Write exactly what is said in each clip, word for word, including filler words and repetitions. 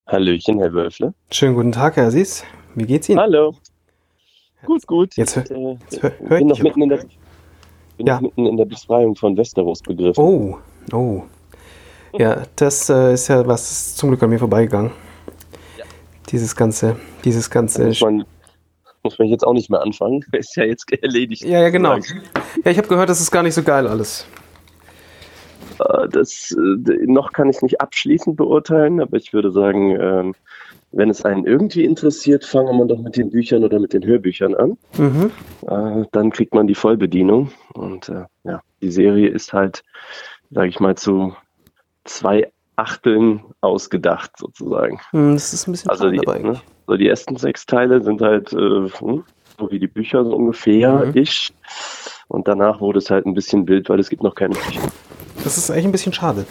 Hallöchen, Herr Wölfle. Schönen guten Tag, Herr Aziz. Wie geht's Ihnen? Hallo. Gut, gut. Jetzt, hö- Äh, jetzt hö- höre ich bin noch dich mitten aber. in der, bin noch Ja. mitten in der Befreiung von Westeros begriffen. Oh, oh. Ja, das äh, ist ja was zum Glück an mir vorbeigegangen. Ja. Dieses ganze, dieses Da ganze. muss man, muss man jetzt auch nicht mehr anfangen. Ist ja jetzt erledigt. Ja, ja, genau. sozusagen. Ja, ich habe gehört, das ist gar nicht so geil alles. Äh, Das, äh, noch kann ich nicht abschließend beurteilen, aber ich würde sagen, ähm, wenn es einen irgendwie interessiert, fangen wir doch mit den Büchern oder mit den Hörbüchern an. Mhm. Äh, dann kriegt man die Vollbedienung. Und äh, ja, die Serie ist halt, sage ich mal, zu zwei Achteln ausgedacht sozusagen. Hm, Das ist ein bisschen Also schade die, aber ne, eigentlich. so die ersten sechs Teile sind halt äh, hm, so wie die Bücher so ungefähr Mhm. ich. Und danach wurde es halt ein bisschen wild, weil es gibt noch keine Bücher. Das ist eigentlich ein bisschen schade.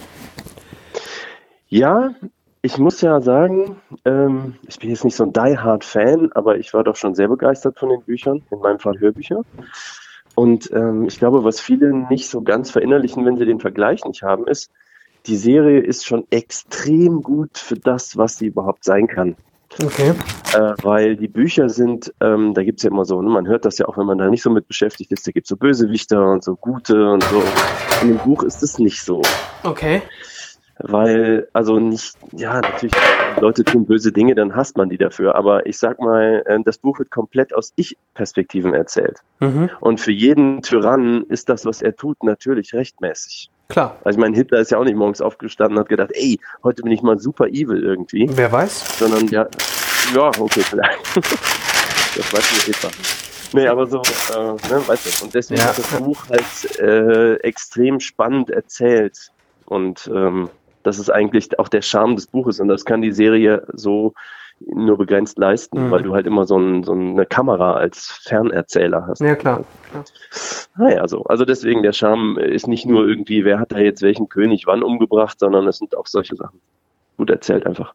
Ja, ich muss ja sagen, ähm, ich bin jetzt nicht so ein Die-Hard-Fan, aber ich war doch schon sehr begeistert von den Büchern, in meinem Fall Hörbücher. Und ähm, ich glaube, was viele nicht so ganz verinnerlichen, wenn sie den Vergleich nicht haben, ist, die Serie ist schon extrem gut für das, was sie überhaupt sein kann. Okay. Äh, weil die Bücher sind, ähm, da gibt's ja immer so, ne, man hört das ja auch, wenn man da nicht so mit beschäftigt ist, da gibt's so Bösewichter und so Gute und so. In dem Buch ist es nicht so. Okay. Weil, also nicht, ja, natürlich, Leute tun böse Dinge, dann hasst man die dafür. Aber ich sag mal, äh, das Buch wird komplett aus Ich-Perspektiven erzählt. Mhm. Und für jeden Tyrannen ist das, was er tut, natürlich rechtmäßig. Klar. Also ich meine, Hitler ist ja auch nicht morgens aufgestanden und hat gedacht, ey, heute bin ich mal super evil irgendwie. Wer weiß? Sondern ja, ja, okay, vielleicht. Das weiß nicht Hitler. Nee, aber so, äh, ne, weißt du, und deswegen Ja. ist das Buch halt äh, extrem spannend erzählt. Und ähm, das ist eigentlich auch der Charme des Buches und das kann die Serie so nur begrenzt leisten, Mhm. weil du halt immer so, ein, so eine Kamera als Fernerzähler hast. Ja, klar. klar. Naja, so. Also deswegen, der Charme ist nicht nur irgendwie, wer hat da jetzt welchen König wann umgebracht, sondern es sind auch solche Sachen. Gut erzählt einfach.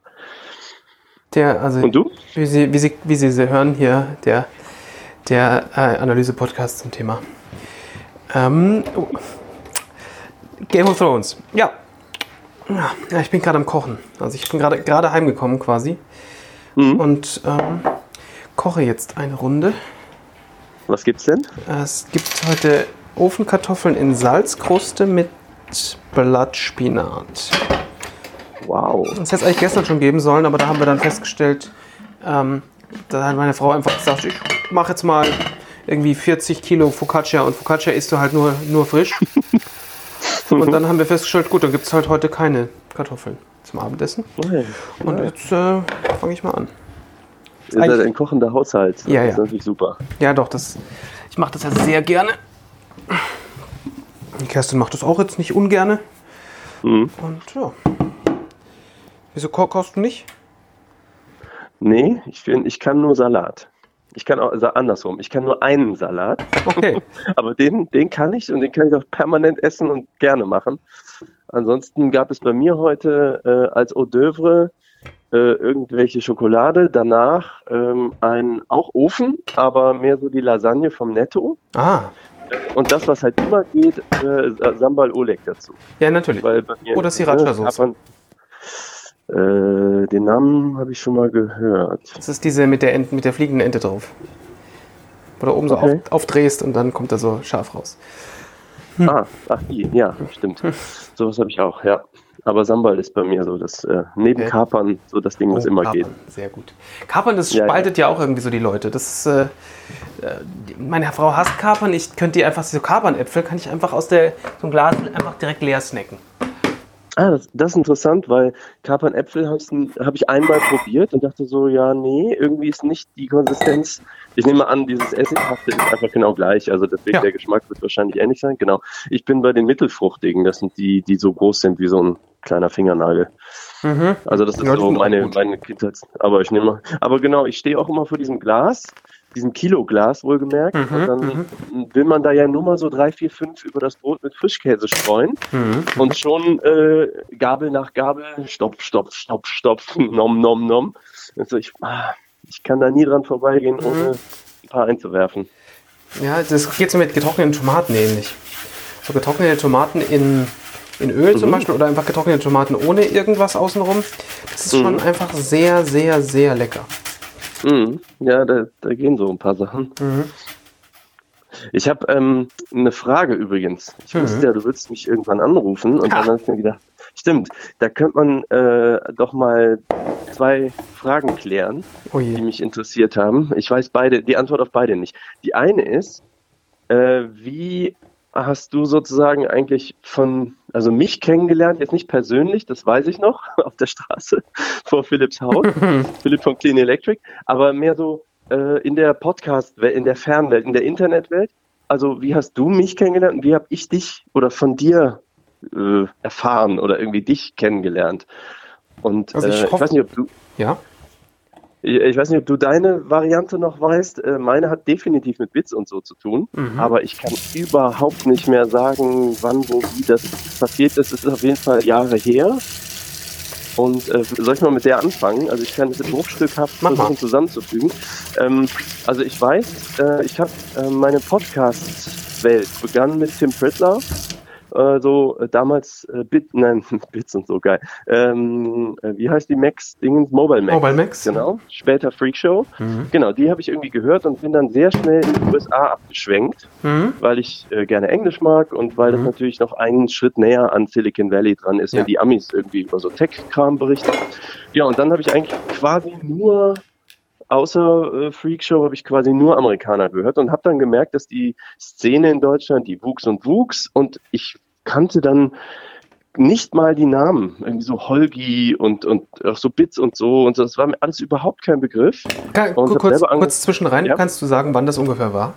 Der, also, Und du? wie Sie, wie Sie, wie Sie sie hören hier, der, der äh, Analyse-Podcast zum Thema. Ähm, oh. Game of Thrones. Ja. Ja, ich bin gerade am Kochen. Also ich bin gerade gerade heimgekommen quasi Mhm. und ähm, koche jetzt eine Runde. Was gibt's denn? Es gibt heute Ofenkartoffeln in Salzkruste mit Blattspinat. Wow. Das hätte es eigentlich gestern schon geben sollen, aber da haben wir dann festgestellt, ähm, da hat meine Frau einfach gesagt, ich mache jetzt mal irgendwie vierzig Kilo Focaccia und Focaccia isst du halt nur, nur frisch. Und dann haben wir festgestellt, gut, dann gibt es halt heute keine Kartoffeln zum Abendessen. Okay. Und jetzt äh, fange ich mal an. Ihr seid ein kochender Haushalt. Das Ja, ist ja. natürlich super. Ja, doch, das, ich mache das ja sehr gerne. Die Kerstin macht das auch jetzt nicht ungerne. Mhm. Und ja. Wieso ko- kochst du nicht? Nee, ich, find, ich kann nur Salat. Ich kann auch, also andersrum, ich kann nur einen Salat, Okay. aber den, den kann ich und den kann ich auch permanent essen und gerne machen. Ansonsten gab es bei mir heute äh, als Hors d'oeuvre äh, irgendwelche Schokolade, danach ähm, ein auch Ofen, aber mehr so die Lasagne vom Netto Ah, und das, was halt immer geht, äh, Sambal Oleg dazu. ja, natürlich. Weil bei mir, Oder Sriracha-Soße. äh, Äh, den Namen habe ich schon mal gehört. Das ist diese mit der, Ent, mit der fliegenden Ente drauf. Wo du oben so Okay. auf, aufdrehst und dann kommt da so scharf raus. Ah, ach die, ja, stimmt. Sowas habe ich auch, ja. Aber Sambal ist bei mir so, das äh, neben Okay. Kapern so das Ding, was Oh, immer Kapern. geht. Sehr gut. Kapern, das Ja, spaltet ja. auch irgendwie so die Leute. Das ist, äh, äh, die- meine Frau hasst Kapern. Ich könnte die einfach, so Kapernäpfel kann ich einfach aus der, so einem Glas einfach direkt leer snacken. Ah, das, das ist interessant, weil Kapernäpfel habe hab ich einmal probiert und dachte so, ja, nee, irgendwie ist nicht die Konsistenz. Ich nehme an, dieses Essighafte ist einfach genau gleich, also deswegen Ja. der Geschmack wird wahrscheinlich ähnlich sein. Genau. Ich bin bei den mittelfruchtigen, das sind die, die so groß sind wie so ein kleiner Fingernagel. Mhm. Also das ist Ja, die so sind auch meine, gut. meine Kindheit. Aber ich nehme mal. Aber genau, ich stehe auch immer vor diesem Glas, diesem Kiloglas wohlgemerkt. Mhm, und dann will man da ja nur mal so drei, vier, fünf über das Brot mit Frischkäse streuen. Mhm. Und schon äh, Gabel nach Gabel, stopf, stopf, stopf, stopf, nom, nom, nom. Also ich, ah, ich kann da nie dran vorbeigehen, ohne ein paar einzuwerfen. Ja, das geht so mit getrockneten Tomaten ähnlich. So getrocknete Tomaten in, in Öl zum Mhm. Beispiel oder einfach getrocknete Tomaten ohne irgendwas außenrum. Das ist schon Mhm. einfach sehr, sehr, sehr lecker. Mhm. Ja, da, da gehen so ein paar Sachen. Mhm. Ich habe ähm, eine Frage übrigens. Ich Mhm. wusste ja, du würdest mich irgendwann anrufen und Ha. dann habe ich mir gedacht, stimmt, da könnte man äh, doch mal zwei Fragen klären, Oh die je. mich interessiert haben. Ich weiß beide, die Antwort auf beide nicht. Die eine ist, äh, wie hast du sozusagen eigentlich von, also mich kennengelernt, jetzt nicht persönlich, das weiß ich noch, auf der Straße vor Philipps Haus, Philipp von Clean Electric, aber mehr so äh, in der Podcast-Welt, in der Fernwelt, in der Internetwelt. Also wie hast du mich kennengelernt und wie habe ich dich oder von dir äh, erfahren oder irgendwie dich kennengelernt? Und Also ich äh, ich hoffe- weiß nicht, ob du Ja? ich ich weiß nicht, ob du deine Variante noch weißt. Äh, Meine hat definitiv mit Bits und so zu tun. Mhm. Aber ich kann überhaupt nicht mehr sagen, wann, wo, wie das passiert ist. Es ist auf jeden Fall Jahre her. Und äh, soll ich mal mit der anfangen? Also ich kann es in bruchstückhaft Mach mal. versuchen zusammenzufügen. Ähm, also ich weiß, äh, ich habe äh, meine Podcast-Welt begann mit Tim Pritlove. Äh, so äh, damals äh, Bit, nein, Bits und so geil. Ähm, äh, wie heißt die Max Dingens? Mobile Max. Mobile Max. Genau. Später Freakshow. Mhm. Genau, die habe ich irgendwie gehört und bin dann sehr schnell in die U S A abgeschwenkt, Mhm. weil ich äh, gerne Englisch mag und weil Mhm. das natürlich noch einen Schritt näher an Silicon Valley dran ist, Ja. wenn die Amis irgendwie über so Tech-Kram berichten. Ja, und dann habe ich eigentlich quasi nur außer äh, Freakshow habe ich quasi nur Amerikaner gehört und habe dann gemerkt, dass die Szene in Deutschland, die wuchs und wuchs und ich kannte dann nicht mal die Namen, irgendwie so Holgi und, und auch so Bits und so und so, das war mir alles überhaupt kein Begriff. Kann, Und hab kurz, selber ange- kurz zwischenrein, Ja? kannst du sagen, wann das ungefähr war?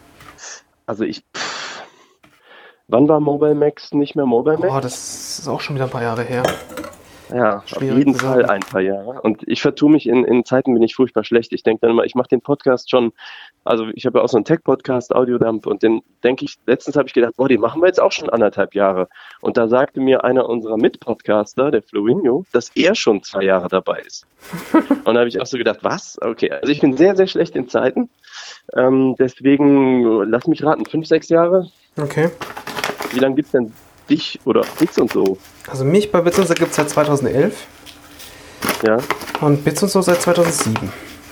Also ich, pff, wann war Mobile Max nicht mehr Mobile Max? Oh, das ist auch schon wieder ein paar Jahre her. Ja, auf schwierig jeden zu Fall sagen. ein paar Jahre. Und ich vertue mich in, in Zeiten, bin ich furchtbar schlecht. Ich denke dann immer, ich mache den Podcast schon, also ich habe ja auch so einen Tech-Podcast, Audiodump, und den denke ich, letztens habe ich gedacht, boah, den machen wir jetzt auch schon anderthalb Jahre. Und da sagte mir einer unserer Mitpodcaster, der Flowinho, dass er schon zwei Jahre dabei ist. Und da habe ich auch so gedacht, was? Okay, also ich bin sehr, sehr schlecht in Zeiten. Ähm, deswegen, lass mich raten, fünf, sechs Jahre? Okay. Wie lange gibt's denn dich oder Bits und so? Also mich bei Bits und so gibt es seit zweitausendelf Ja. und Bits und so seit zweitausendsieben.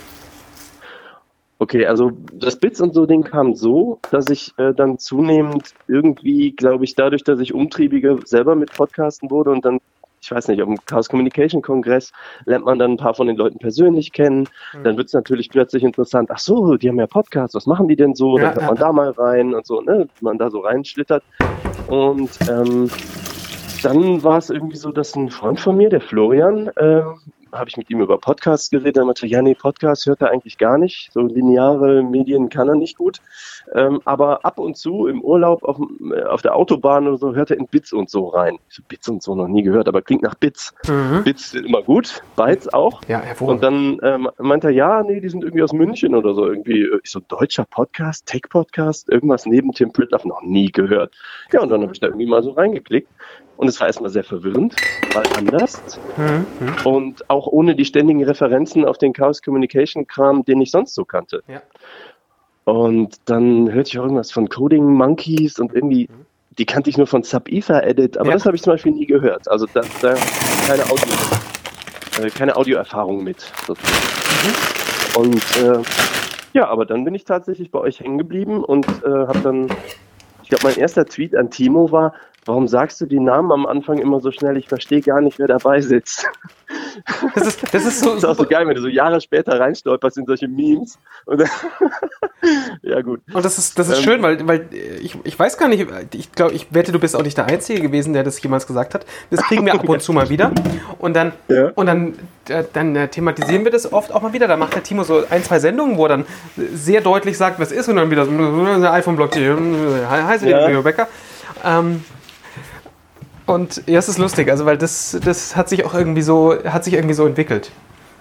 Okay, also das Bits und so Ding kam so, dass ich äh, dann zunehmend irgendwie, glaube ich, dadurch, dass ich umtriebiger selber mit Podcasten wurde und dann, ich weiß nicht, auf dem Chaos Communication Kongress lernt man dann ein paar von den Leuten persönlich kennen. Mhm. Dann wird es natürlich plötzlich interessant. Ach so, die haben ja Podcasts, was machen die denn so? Ja, Dann hört man ja. da mal rein und so, ne, man da so reinschlittert. Und ähm, dann war es irgendwie so, dass ein Freund von mir, der Florian, ähm, habe ich mit ihm über Podcasts geredet. Er meinte, ja, nee, Podcast hört er eigentlich gar nicht. So lineare Medien kann er nicht gut. Ähm, aber ab und zu im Urlaub auf, dem- äh, auf der Autobahn oder so hört er in Bits und so rein. Ich so, Bits und so noch nie gehört, aber klingt nach Bits. Mhm. Bits sind immer gut, Bytes auch. Ja, Und hervorragend. dann ähm, meinte er, ja, nee, die sind irgendwie aus München oder so. Irgendwie, äh, ich so, deutscher Podcast, Tech-Podcast, irgendwas neben Tim Pritlove, noch nie gehört. Ja, und dann habe ich da irgendwie mal so reingeklickt. Und es war erstmal sehr verwirrend, weil anders. Mhm. Mhm. Und auch ohne die ständigen Referenzen auf den Chaos Communication Kram, den ich sonst so kannte. Ja. Und dann hörte ich auch irgendwas von Coding Monkeys und irgendwie, die kannte ich nur von Sub-Ether Edit, aber Ja. das habe ich zum Beispiel nie gehört. Also da, da keine Audio, äh, keine Audioerfahrung mit sozusagen. Und äh, ja, aber dann bin ich tatsächlich bei euch hängen geblieben und äh, habe dann, ich glaube, mein erster Tweet an Timo war, warum sagst du die Namen am Anfang immer so schnell? Ich verstehe gar nicht, wer dabei sitzt. Das ist, das ist so, Das ist auch so geil, wenn du so Jahre später reinstolperst in solche Memes. Und dann ja, gut. Und das ist, das ist Ähm, schön, weil, weil ich, ich weiß gar nicht, ich glaube, ich wette, du bist auch nicht der Einzige gewesen, der das jemals gesagt hat. Das kriegen wir ab und zu mal wieder. Und dann, Ja. und dann, äh, dann äh, thematisieren wir das oft auch mal wieder. Da macht der Timo so ein, zwei Sendungen, wo er dann sehr deutlich sagt, was ist, und dann wieder so ein iPhone-Blog, heiße Ja. Leo Becker. Ähm, und ja, es ist lustig, also weil das, das hat sich auch irgendwie so, hat sich irgendwie so entwickelt.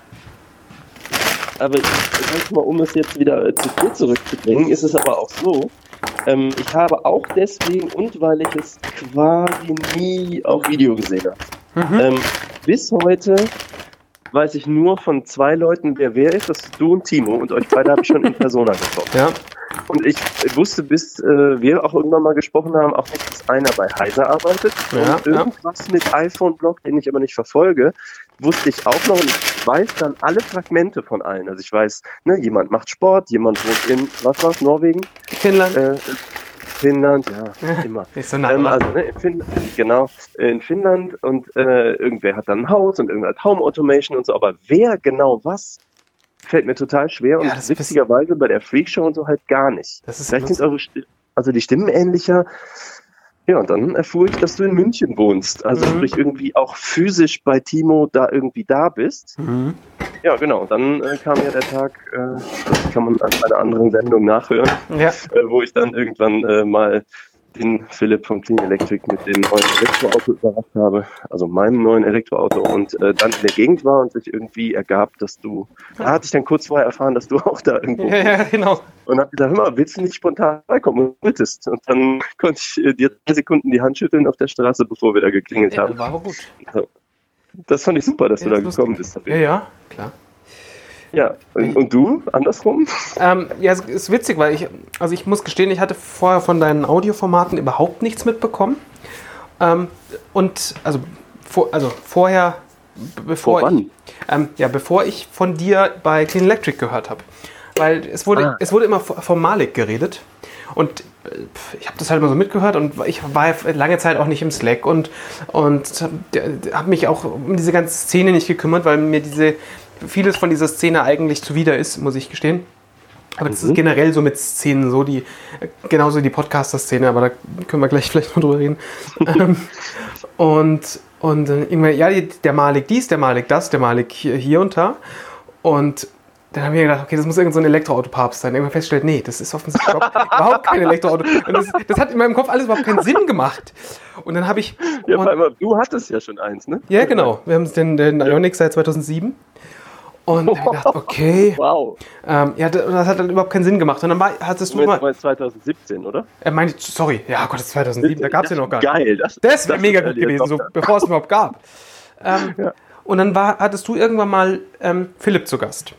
Aber ich sag mal, um es jetzt wieder äh, zu dir zurückzubringen, ist es aber auch so, ähm, ich habe auch deswegen und weil ich es quasi nie auf Video gesehen habe. Mhm. Ähm, bis heute weiß ich nur von zwei Leuten, wer wer ist. Das ist du und Timo. Und euch beide habe ich schon in Persona getroffen. Ja. Und ich wusste, bis äh, wir auch irgendwann mal gesprochen haben, auch nicht, dass einer bei Heiser arbeitet. Ja, und irgendwas ja. mit iPhone-Blog, den ich aber nicht verfolge, wusste ich auch noch. Und ich weiß dann alle Fragmente von allen. Also ich weiß, ne, jemand macht Sport, jemand wohnt in, was war's, Norwegen? Finnland. Äh, Finnland, ja, immer. Ist so nah ähm, also, ne, in Finnland, genau, in Finnland und äh, irgendwer hat dann ein Haus und irgendwer hat Home Automation und so, aber wer genau was, fällt mir total schwer Ja, und das witzigerweise bei der Freakshow und so halt gar nicht. Das ist Vielleicht sind eure Sti- also die Stimmen ähnlicher. Ja, und dann erfuhr ich, dass du in München wohnst. Also Mhm. sprich irgendwie auch physisch bei Timo da irgendwie da bist. Mhm. Ja, genau. Dann äh, kam ja der Tag, äh, das kann man an einer anderen Sendung nachhören, Ja. äh, wo ich dann irgendwann äh, mal den Philipp von Clean Electric mit dem neuen Elektroauto überrascht habe, also meinem neuen Elektroauto und äh, dann in der Gegend war und sich irgendwie ergab, dass du, da hatte ich dann kurz vorher erfahren, dass du auch da irgendwo Ja, ja, genau. und hab gesagt, hör mal, willst du nicht spontan vorbeikommen und wolltest? Und dann konnte ich äh, dir drei Sekunden die Hand schütteln auf der Straße, bevor wir da geklingelt Ja, haben. war aber gut. So. Das fand ich super, dass Ja, du da das ist gekommen lustig. bist. Ja, ja, klar. Ja, und, und du, andersrum? Ähm, ja, es ist witzig, weil ich, also ich muss gestehen, ich hatte vorher von deinen Audioformaten überhaupt nichts mitbekommen. Ähm, und, also, vor, also vorher, b- bevor Vor wann? ich, ähm, ja, bevor ich von dir bei Clean Electric gehört habe. Weil es wurde, Ah. es wurde immer v- vom Malik geredet. Und äh, ich habe das halt immer so mitgehört und ich war ja lange Zeit auch nicht im Slack und, und habe mich auch um diese ganze Szene nicht gekümmert, weil mir diese vieles von dieser Szene eigentlich zuwider ist, muss ich gestehen. Aber das Mhm. ist generell so mit Szenen so, die genauso die Podcaster-Szene, aber da können wir gleich vielleicht noch drüber reden. Ähm, und und äh, irgendwann, ja, die- der Malik dies, der Malik das, der Malik hier, hier und da. Und dann haben wir gedacht, okay, das muss irgend so ein Elektroauto-Papst sein. Irgendwann festgestellt, nee, das ist offensichtlich überhaupt, überhaupt kein Elektroauto. Und das, das hat in meinem Kopf alles überhaupt keinen Sinn gemacht. Und dann habe ich... Ja, und, vor allem, du hattest ja schon eins, ne? ja, genau. Wir haben den, den Ioniq seit zweitausendsieben. Und dann hab ich gedacht, okay, Wow. ähm, ja, das das hat dann überhaupt keinen Sinn gemacht. Und dann war, hattest Du du meinst mal, mal zwanzig siebzehn, oder? er meinte, sorry, ja Gott, das ist zweitausendsieben, da gab es ja noch gar nicht. Geil. Das, Das wäre das mega ist gut ja gewesen, so, Tochter. bevor es überhaupt gab. Ähm, Ja. Und dann war, hattest du irgendwann mal ähm, Philipp zu Gast.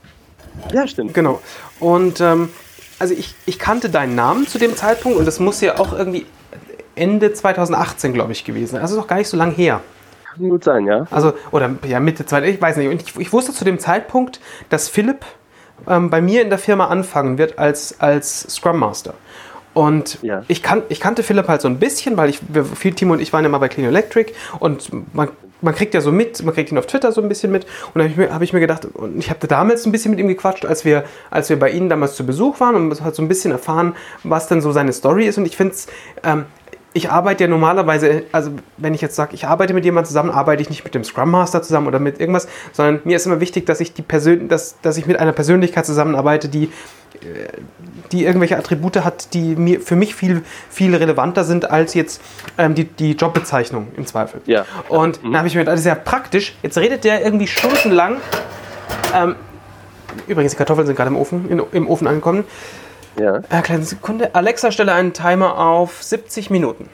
Ja, stimmt. Genau. Und ähm, also ich, ich kannte deinen Namen zu dem Zeitpunkt und das muss ja auch irgendwie Ende zweitausendachtzehn, glaube ich, gewesen sein. Also ist auch gar nicht so lang her. Kann gut sein, ja. Also, oder ja, Mitte zweitausend, ich weiß nicht. Und ich, ich wusste zu dem Zeitpunkt, dass Philipp ähm, bei mir in der Firma anfangen wird als, als Scrum Master. Und Ja. ich, kan ich kannte Philipp halt so ein bisschen, weil ich, wir, viel Timo und ich waren ja mal bei Clean Electric und man, man kriegt ja so mit, man kriegt ihn auf Twitter so ein bisschen mit. Und dann habe ich, mir- hab ich mir gedacht, und ich habe damals ein bisschen mit ihm gequatscht, als wir, als wir bei Ihnen damals zu Besuch waren und hat so ein bisschen erfahren, was denn so seine Story ist. Und ich finde es, ähm, ich arbeite ja normalerweise, also wenn ich jetzt sage, ich arbeite mit jemandem zusammen, arbeite ich nicht mit dem Scrum Master zusammen oder mit irgendwas, sondern mir ist immer wichtig, dass ich die Persön dass, dass ich mit einer Persönlichkeit zusammenarbeite, die, äh, die irgendwelche Attribute hat, die mir für mich viel, viel relevanter sind als jetzt ähm, die, die Jobbezeichnung im Zweifel. Ja. Und Mhm. dann habe ich mir gedacht, das ist ja praktisch. Jetzt redet der irgendwie stundenlang. Ähm, übrigens, die Kartoffeln sind gerade im Ofen, in, im Ofen angekommen. Ja. Äh, kleine Sekunde. Alexa, stelle einen Timer auf siebzig Minuten.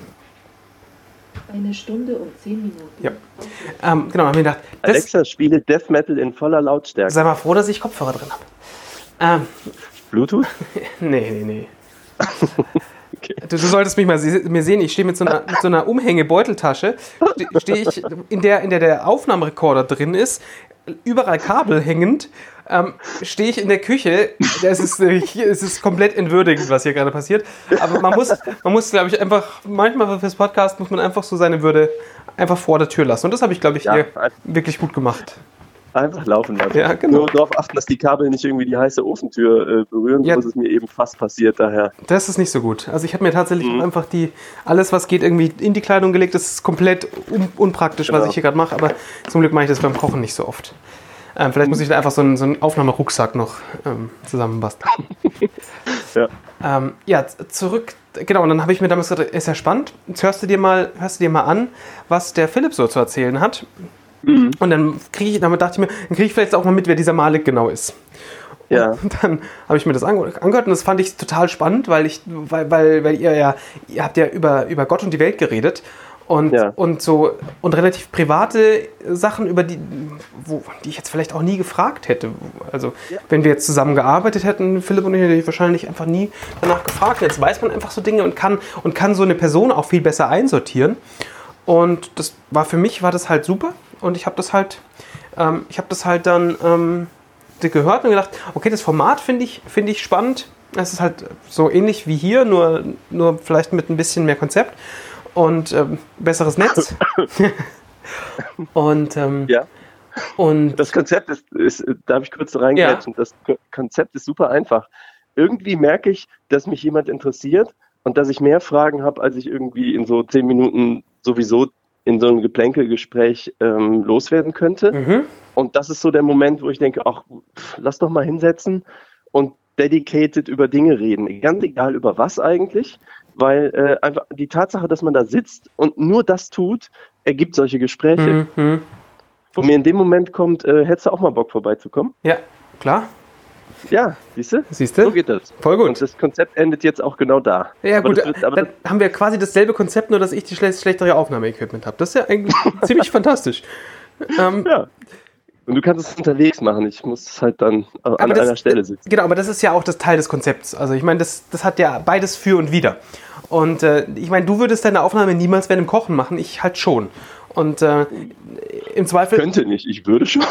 Eine Stunde und zehn Minuten. Ja. Ähm, genau, haben wir gedacht, das, Alexa spiele Death Metal in voller Lautstärke. sei mal froh, dass ich Kopfhörer drin habe. Ähm, Bluetooth? nee, nee, nee. Okay. Du, du solltest mich mal se mir sehen, ich stehe mit so einer, mit so einer Umhängebeuteltasche, ste stehe ich, in der, in der der Aufnahmerekorder drin ist, überall Kabel hängend, ähm, stehe ich in der Küche. Das ist, äh, hier, es ist komplett entwürdigend, was hier gerade passiert. Aber man muss, man muss, glaube ich, einfach, manchmal fürs Podcast muss man einfach so seine Würde einfach vor der Tür lassen. Und das habe ich, glaube ich, Ja, hier einfach- wirklich gut gemacht. Einfach laufen lassen. Ja, genau. Nur darauf achten, dass die Kabel nicht irgendwie die heiße Ofentür äh, berühren, Ja. so ist es mir eben fast passiert daher. Das ist nicht so gut. Also ich habe mir tatsächlich Mhm. auch einfach die, alles was geht irgendwie in die Kleidung gelegt. Das ist komplett un unpraktisch, was Genau. ich hier gerade mache. Aber zum Glück mache ich das beim Kochen nicht so oft. Ähm, vielleicht muss ich da einfach so einen, so einen Aufnahmerucksack noch ähm, zusammenbasteln. Ja. Ähm, ja, z- zurück. Genau, und dann habe ich mir damals gesagt, ist ja spannend. Jetzt hörst du dir mal, hörst du dir mal an, was der Philipp so zu erzählen hat. Mhm. Und dann kriege ich, damit dachte ich mir, dann kriege ich vielleicht auch mal mit, wer dieser Malik genau ist. Ja. Und dann habe ich mir das ange angehört und das fand ich total spannend, weil ich, weil, weil, weil ihr ja, ihr habt ja über, über Gott und die Welt geredet. Und, Ja. und so und relativ private Sachen, über die, wo, die ich jetzt vielleicht auch nie gefragt hätte. Also Ja. wenn wir jetzt zusammen gearbeitet hätten, Philipp und ich, hätte ich wahrscheinlich einfach nie danach gefragt. Jetzt weiß man einfach so Dinge und kann, und kann so eine Person auch viel besser einsortieren. Und das war für mich war das halt super. Und ich habe das halt, ähm, ich habe das halt dann ähm, gehört und gedacht, okay, das Format finde ich, finde ich spannend. Es ist halt so ähnlich wie hier, nur, nur vielleicht mit ein bisschen mehr Konzept und ähm, besseres Netz. und, ähm, Ja. und Das Konzept ist, ist darf ich kurz reingrätschen, das Ko- Konzept ist super einfach. Irgendwie merke ich, dass mich jemand interessiert und dass ich mehr Fragen habe, als ich irgendwie in so zehn Minuten sowieso in so einem Geplänkelgespräch ähm, loswerden könnte. mhm. Und das ist so der Moment, wo ich denke, ach, pff, lass doch mal hinsetzen und dedicated über Dinge reden. Ganz egal über was eigentlich, weil äh, einfach die Tatsache, dass man da sitzt und nur das tut, ergibt solche Gespräche. Mhm. Wo mir in dem Moment kommt, äh, hättest du auch mal Bock vorbeizukommen? Ja, klar. Ja, siehst du? Siehst du? So geht das. Voll gut. Und das Konzept endet jetzt auch genau da. Ja Aber gut, das wird, aber dann haben wir quasi dasselbe Konzept, nur dass ich die schle- schlechtere Aufnahmeequipment habe. Das ist ja eigentlich ziemlich fantastisch. Ähm, das, ja. Und du kannst es unterwegs machen. Ich muss halt dann an Aber das- einer Stelle sitzen. Genau, aber das ist ja auch das Teil des Konzepts. Also ich meine, das, das hat ja beides für und wider. Und äh, ich meine, du würdest deine Aufnahme niemals während dem Kochen machen, ich halt schon. Und äh, im Zweifel... Könnte nicht, ich würde schon.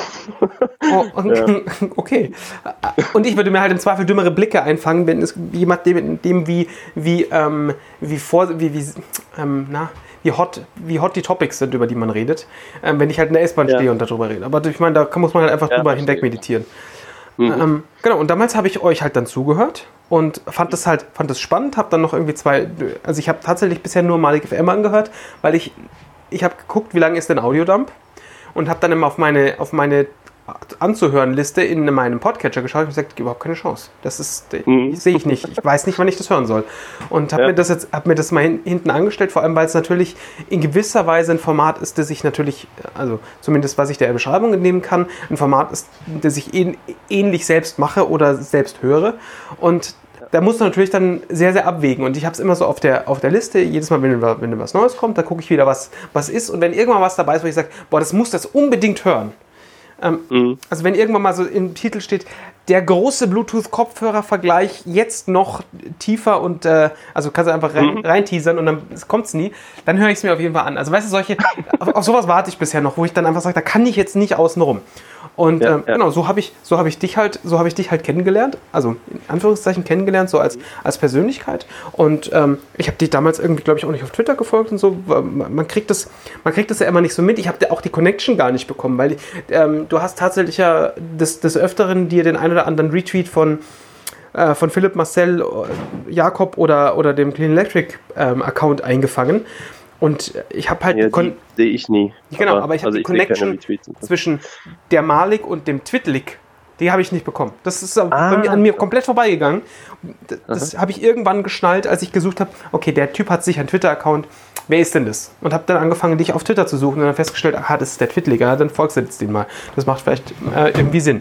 Oh, und, okay. Und ich würde mir halt im Zweifel dümmere Blicke einfangen, wenn es jemand dem, dem wie, wie, ähm, wie, vor, wie, wie, ähm, na, wie, hot, wie hot die Topics sind, über die man redet, ähm, wenn ich halt in der S-Bahn Ja. stehe und darüber rede. Aber ich meine, da kann- muss man halt einfach Ja, drüber verstehe. hinweg meditieren. Mhm. Ähm, genau, und damals habe ich euch halt dann zugehört und fand das halt fand das spannend, habe dann noch irgendwie zwei, also ich habe tatsächlich bisher nur Malik F M angehört, weil ich, ich habe geguckt, wie lang ist denn Audiodump und habe dann immer auf meine, auf meine Anzuhören-Liste in meinem Podcatcher geschaut und gesagt, überhaupt keine Chance. Das ist, Mhm. sehe ich nicht. Ich weiß nicht, wann ich das hören soll. Und habe Ja. mir das jetzt, habe mir das mal hin, hinten angestellt, vor allem, weil es natürlich in gewisser Weise ein Format ist, das ich natürlich, also zumindest was ich der Beschreibung entnehmen kann, ein Format ist, das ich ähn, ähnlich selbst mache oder selbst höre. Und da musst du natürlich dann sehr, sehr abwägen. Und ich habe es immer so auf der, auf der Liste. Jedes Mal, wenn, wenn was Neues kommt, da gucke ich wieder, was, was ist. Und wenn irgendwann was dabei ist, wo ich sage, boah, das muss das unbedingt hören. Ähm, Mhm. Also wenn irgendwann mal so im Titel steht, der große Bluetooth-Kopfhörer-Vergleich jetzt noch tiefer und, äh, also kannst du einfach rein, Mhm. rein teasern und dann kommt es nie, dann höre ich es mir auf jeden Fall an. Also weißt du, solche, auf, auf sowas warte ich bisher noch, wo ich dann einfach sage, da kann ich jetzt nicht außen rum. Und Ja, ähm, ja. genau, so habe ich, so hab ich dich halt, so habe ich dich halt kennengelernt, also in Anführungszeichen kennengelernt, so als, als Persönlichkeit. Und ähm, ich habe dich damals irgendwie, glaube ich, auch nicht auf Twitter gefolgt und so. Man man kriegt das, man kriegt das ja immer nicht so mit. Ich habe auch die Connection gar nicht bekommen, weil ähm, du hast tatsächlich ja des, des Öfteren dir den ein oder anderen Retweet von äh, von Philipp, Marcel, äh, Jakob oder, oder dem Clean Electric ähm, Account eingefangen. Und ich habe halt Ja, die Kon- die sehe ich nie. Genau, aber ich habe also die sehe keine Connection Retweets und so. zwischen der Malik und dem Twitlik, die habe ich nicht bekommen. Das ist Ah. bei mir, an mir komplett vorbeigegangen. D- Das habe ich irgendwann geschnallt, als ich gesucht habe, okay, der Typ hat sich einen Twitter-Account, wer ist denn das? Und habe dann angefangen, dich auf Twitter zu suchen und dann festgestellt, aha, das ist der Twitlik, ja, dann folgst du jetzt den mal. Das macht vielleicht äh, irgendwie Sinn.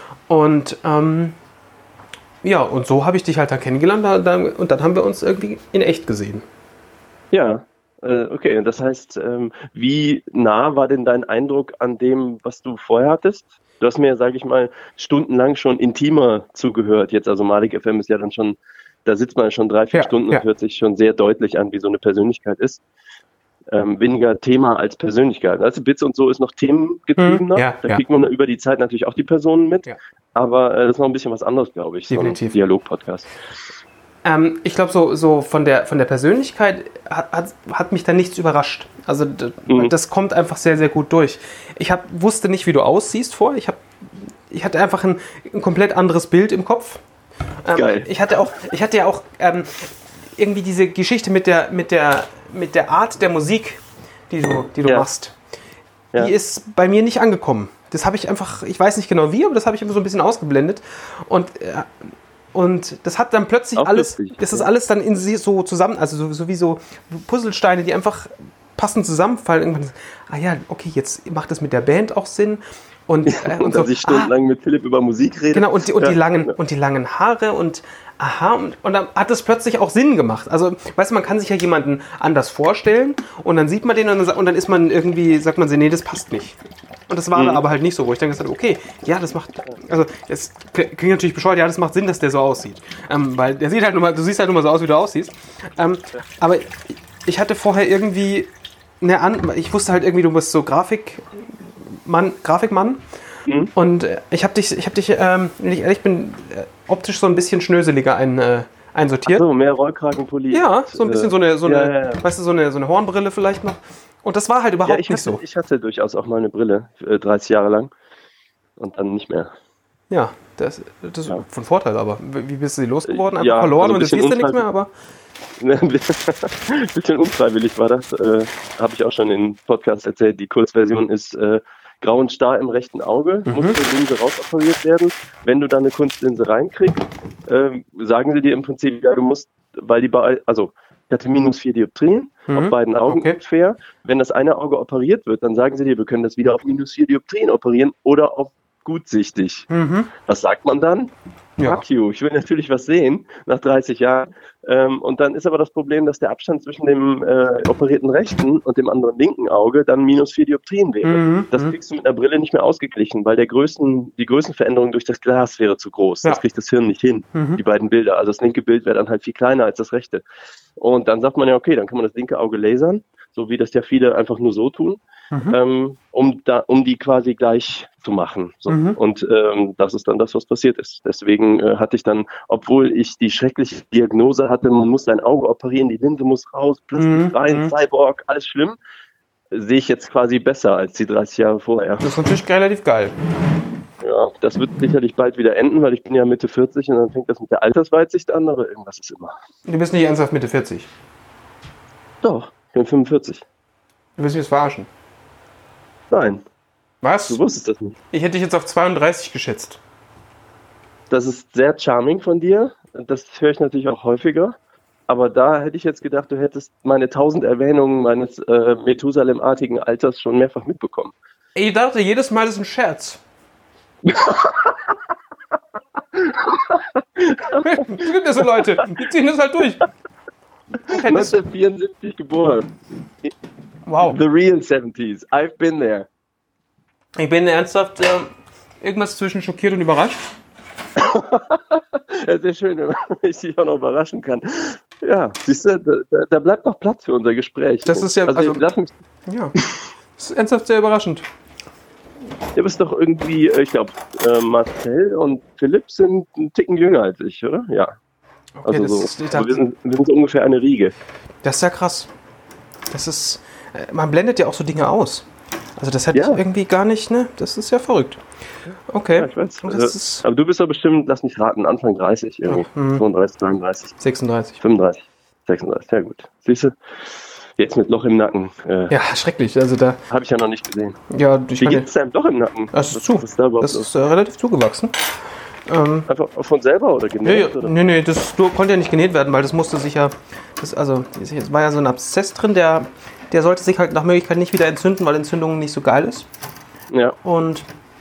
Und ähm, ja, und so habe ich dich halt dann kennengelernt da- dann, und dann haben wir uns irgendwie in echt gesehen. Ja, äh, okay. Das heißt, ähm, wie nah war denn dein Eindruck an dem, was du vorher hattest? Du hast mir, sage ich mal, stundenlang schon intimer zugehört. Jetzt, also Malik F M ist ja dann schon, da sitzt man schon drei, vier Ja, Stunden ja. und hört sich schon sehr deutlich an, wie so eine Persönlichkeit ist. Ähm, weniger Thema als Persönlichkeit. Also Bits und so ist noch themengetriebener. Hm, ja, da ja. kriegt man über die Zeit natürlich auch die Personen mit. Ja. Aber äh, das ist noch ein bisschen was anderes, glaube ich. Definitiv. So ein Dialog-Podcast. Ähm, ich glaube, so, so von, der, von der Persönlichkeit hat, hat, hat mich da nichts überrascht. Also d- Mhm. das kommt einfach sehr, sehr gut durch. Ich hab, wusste nicht, wie du aussiehst vorher. Ich, hab, ich hatte einfach ein, ein komplett anderes Bild im Kopf. Ähm, Geil. Ich hatte, auch, ich hatte ja auch ähm, irgendwie diese Geschichte mit der, mit, der, mit der Art der Musik, die du, die du Ja. machst. Ja. Die ist bei mir nicht angekommen. Das habe ich einfach, ich weiß nicht genau wie, aber das habe ich immer so ein bisschen ausgeblendet. Und, äh, und das hat dann plötzlich Auch alles, lustig, das ist ja. alles dann in sich so zusammen, also so, so wie so Puzzlesteine, die einfach passend zusammenfallen. Irgendwann, ah ja, okay, jetzt macht das mit der Band auch Sinn. Und, äh, und, und so, dass ich stundenlang ah, mit Philipp über Musik rede. Genau, und die, und, ja. die langen, und die langen Haare und aha, und, und dann hat es plötzlich auch Sinn gemacht. Also, weißt du, man kann sich ja jemanden anders vorstellen und dann sieht man den und dann, und dann ist man irgendwie, sagt man sich, nee, das passt nicht. Und das war mhm. aber halt nicht so, wo ich dann gesagt habe, okay, ja, das macht, also, das klingt natürlich bescheuert, ja, das macht Sinn, dass der so aussieht. Ähm, weil der sieht halt nur mal, du siehst halt nur mal so aus, wie du aussiehst. Ähm, aber ich hatte vorher irgendwie eine An, ich wusste halt irgendwie, du bist so Grafikmann, Grafikmann. Mhm. Und ich habe dich, ich habe dich, ähm, wenn ich ehrlich bin, optisch so ein bisschen schnöseliger ein, äh, einsortiert. Ach so, mehr Rollkragenpulli. Ja, so ein bisschen so eine, so eine, ja, ja, ja. weißt du, so eine, so eine Hornbrille vielleicht noch. Und das war halt überhaupt ja, ich nicht hatte, so. Ich hatte durchaus auch mal eine Brille, äh, dreißig Jahre lang. Und dann nicht mehr. Ja, das, das ist ja. von Vorteil, aber wie bist du sie losgeworden? Einfach ja, verloren also und jetzt siehst du nichts mehr, aber... Ein bisschen unfreiwillig war das. Äh, Habe ich auch schon in Podcasts erzählt. Die Kurzversion ist äh, grau und starr im rechten Auge, mhm. muss die Linse rausoperiert werden. Wenn du dann eine Kunstlinse reinkriegst, äh, sagen sie dir im Prinzip, ja, du musst, weil die, Be- also ich hatte minus vier Dioptrien mhm. auf beiden Augen okay. ungefähr. Wenn das eine Auge operiert wird, dann sagen sie dir, wir können das wieder auf minus vier Dioptrien operieren oder auf gutsichtig. Mhm. Was sagt man dann? Ja. Fuck you, ich will natürlich was sehen nach dreißig Jahren. Ähm, und dann ist aber das Problem, dass der Abstand zwischen dem äh, operierten rechten und dem anderen linken Auge dann minus vier Dioptrien wäre. Mhm. Das kriegst du mit einer Brille nicht mehr ausgeglichen, weil der Größen, die Größenveränderung durch das Glas wäre zu groß. Ja. Das kriegt das Hirn nicht hin, mhm. die beiden Bilder. Also das linke Bild wäre dann halt viel kleiner als das rechte. Und dann sagt man ja, okay, dann kann man das linke Auge lasern, so wie das ja viele einfach nur so tun. Mhm. Ähm, um, da, um die quasi gleich zu machen. So. Mhm. Und ähm, das ist dann das, was passiert ist. Deswegen äh, hatte ich dann, obwohl ich die schreckliche Diagnose hatte, man muss sein Auge operieren, die Linse muss raus, plötzlich mhm. rein, Cyborg, alles schlimm, sehe ich jetzt quasi besser als die dreißig Jahre vorher. Das ist natürlich relativ geil. Ja, das wird sicherlich bald wieder enden, weil ich bin ja Mitte vierzig und dann fängt das mit der Altersweitsicht an, aber irgendwas ist immer. Du bist nicht ernsthaft Mitte vierzig? Doch, ich bin fünfundvierzig. Du willst mich jetzt verarschen? Nein. Was? Du wusstest das nicht. Ich hätte dich jetzt auf zweiunddreißig geschätzt. Das ist sehr charming von dir. Das höre ich natürlich auch häufiger. Aber da hätte ich jetzt gedacht, du hättest meine tausend Erwähnungen meines äh, Methusalem-artigen Alters schon mehrfach mitbekommen. Ich dachte, jedes Mal ist ein Scherz. Es gibt ja so Leute, die ziehen das halt durch. neunzehnhundertvierundsiebzig geboren. Wow. The real seventies. I've been there. Ich bin ernsthaft äh, irgendwas zwischen schockiert und überrascht. Ja, sehr schön, wenn ich dich auch noch überraschen kann. Ja, siehst du, da, da bleibt noch Platz für unser Gespräch. Das ist ja, also, also, lass mich, ja, das ist ernsthaft sehr überraschend. Du bist doch irgendwie, ich glaube, äh, Marcel und Philipp sind einen Ticken jünger als ich, oder? Ja. Okay, also das so. ist, dachte, wir, sind, wir sind so ungefähr eine Riege. Das ist ja krass. Das ist, man blendet ja auch so Dinge aus. Also das hätte ja. ich irgendwie gar nicht, ne? Das ist ja verrückt. Okay. Ja, ich weiß. Das also, ist aber du bist doch bestimmt, lass mich raten, Anfang dreißig irgendwie. Ja, hm. fünfunddreißig, zweiunddreißig. sechsunddreißig. fünfunddreißig, sechsunddreißig, ja gut. Siehst du? Jetzt mit Loch im Nacken. Äh, ja, schrecklich. Also da habe ich ja noch nicht gesehen. Ja, ich Wie meine, geht es einem Loch im Nacken? Das ist zu. ist da das ist äh, relativ zugewachsen. Ähm, Einfach von selber oder genäht? Nee, oder? nee, nee, das konnte ja nicht genäht werden, weil das musste sich ja, das, also es war ja so ein Abszess drin, der, der sollte sich halt nach Möglichkeit nicht wieder entzünden, weil Entzündung nicht so geil ist. Ja. Und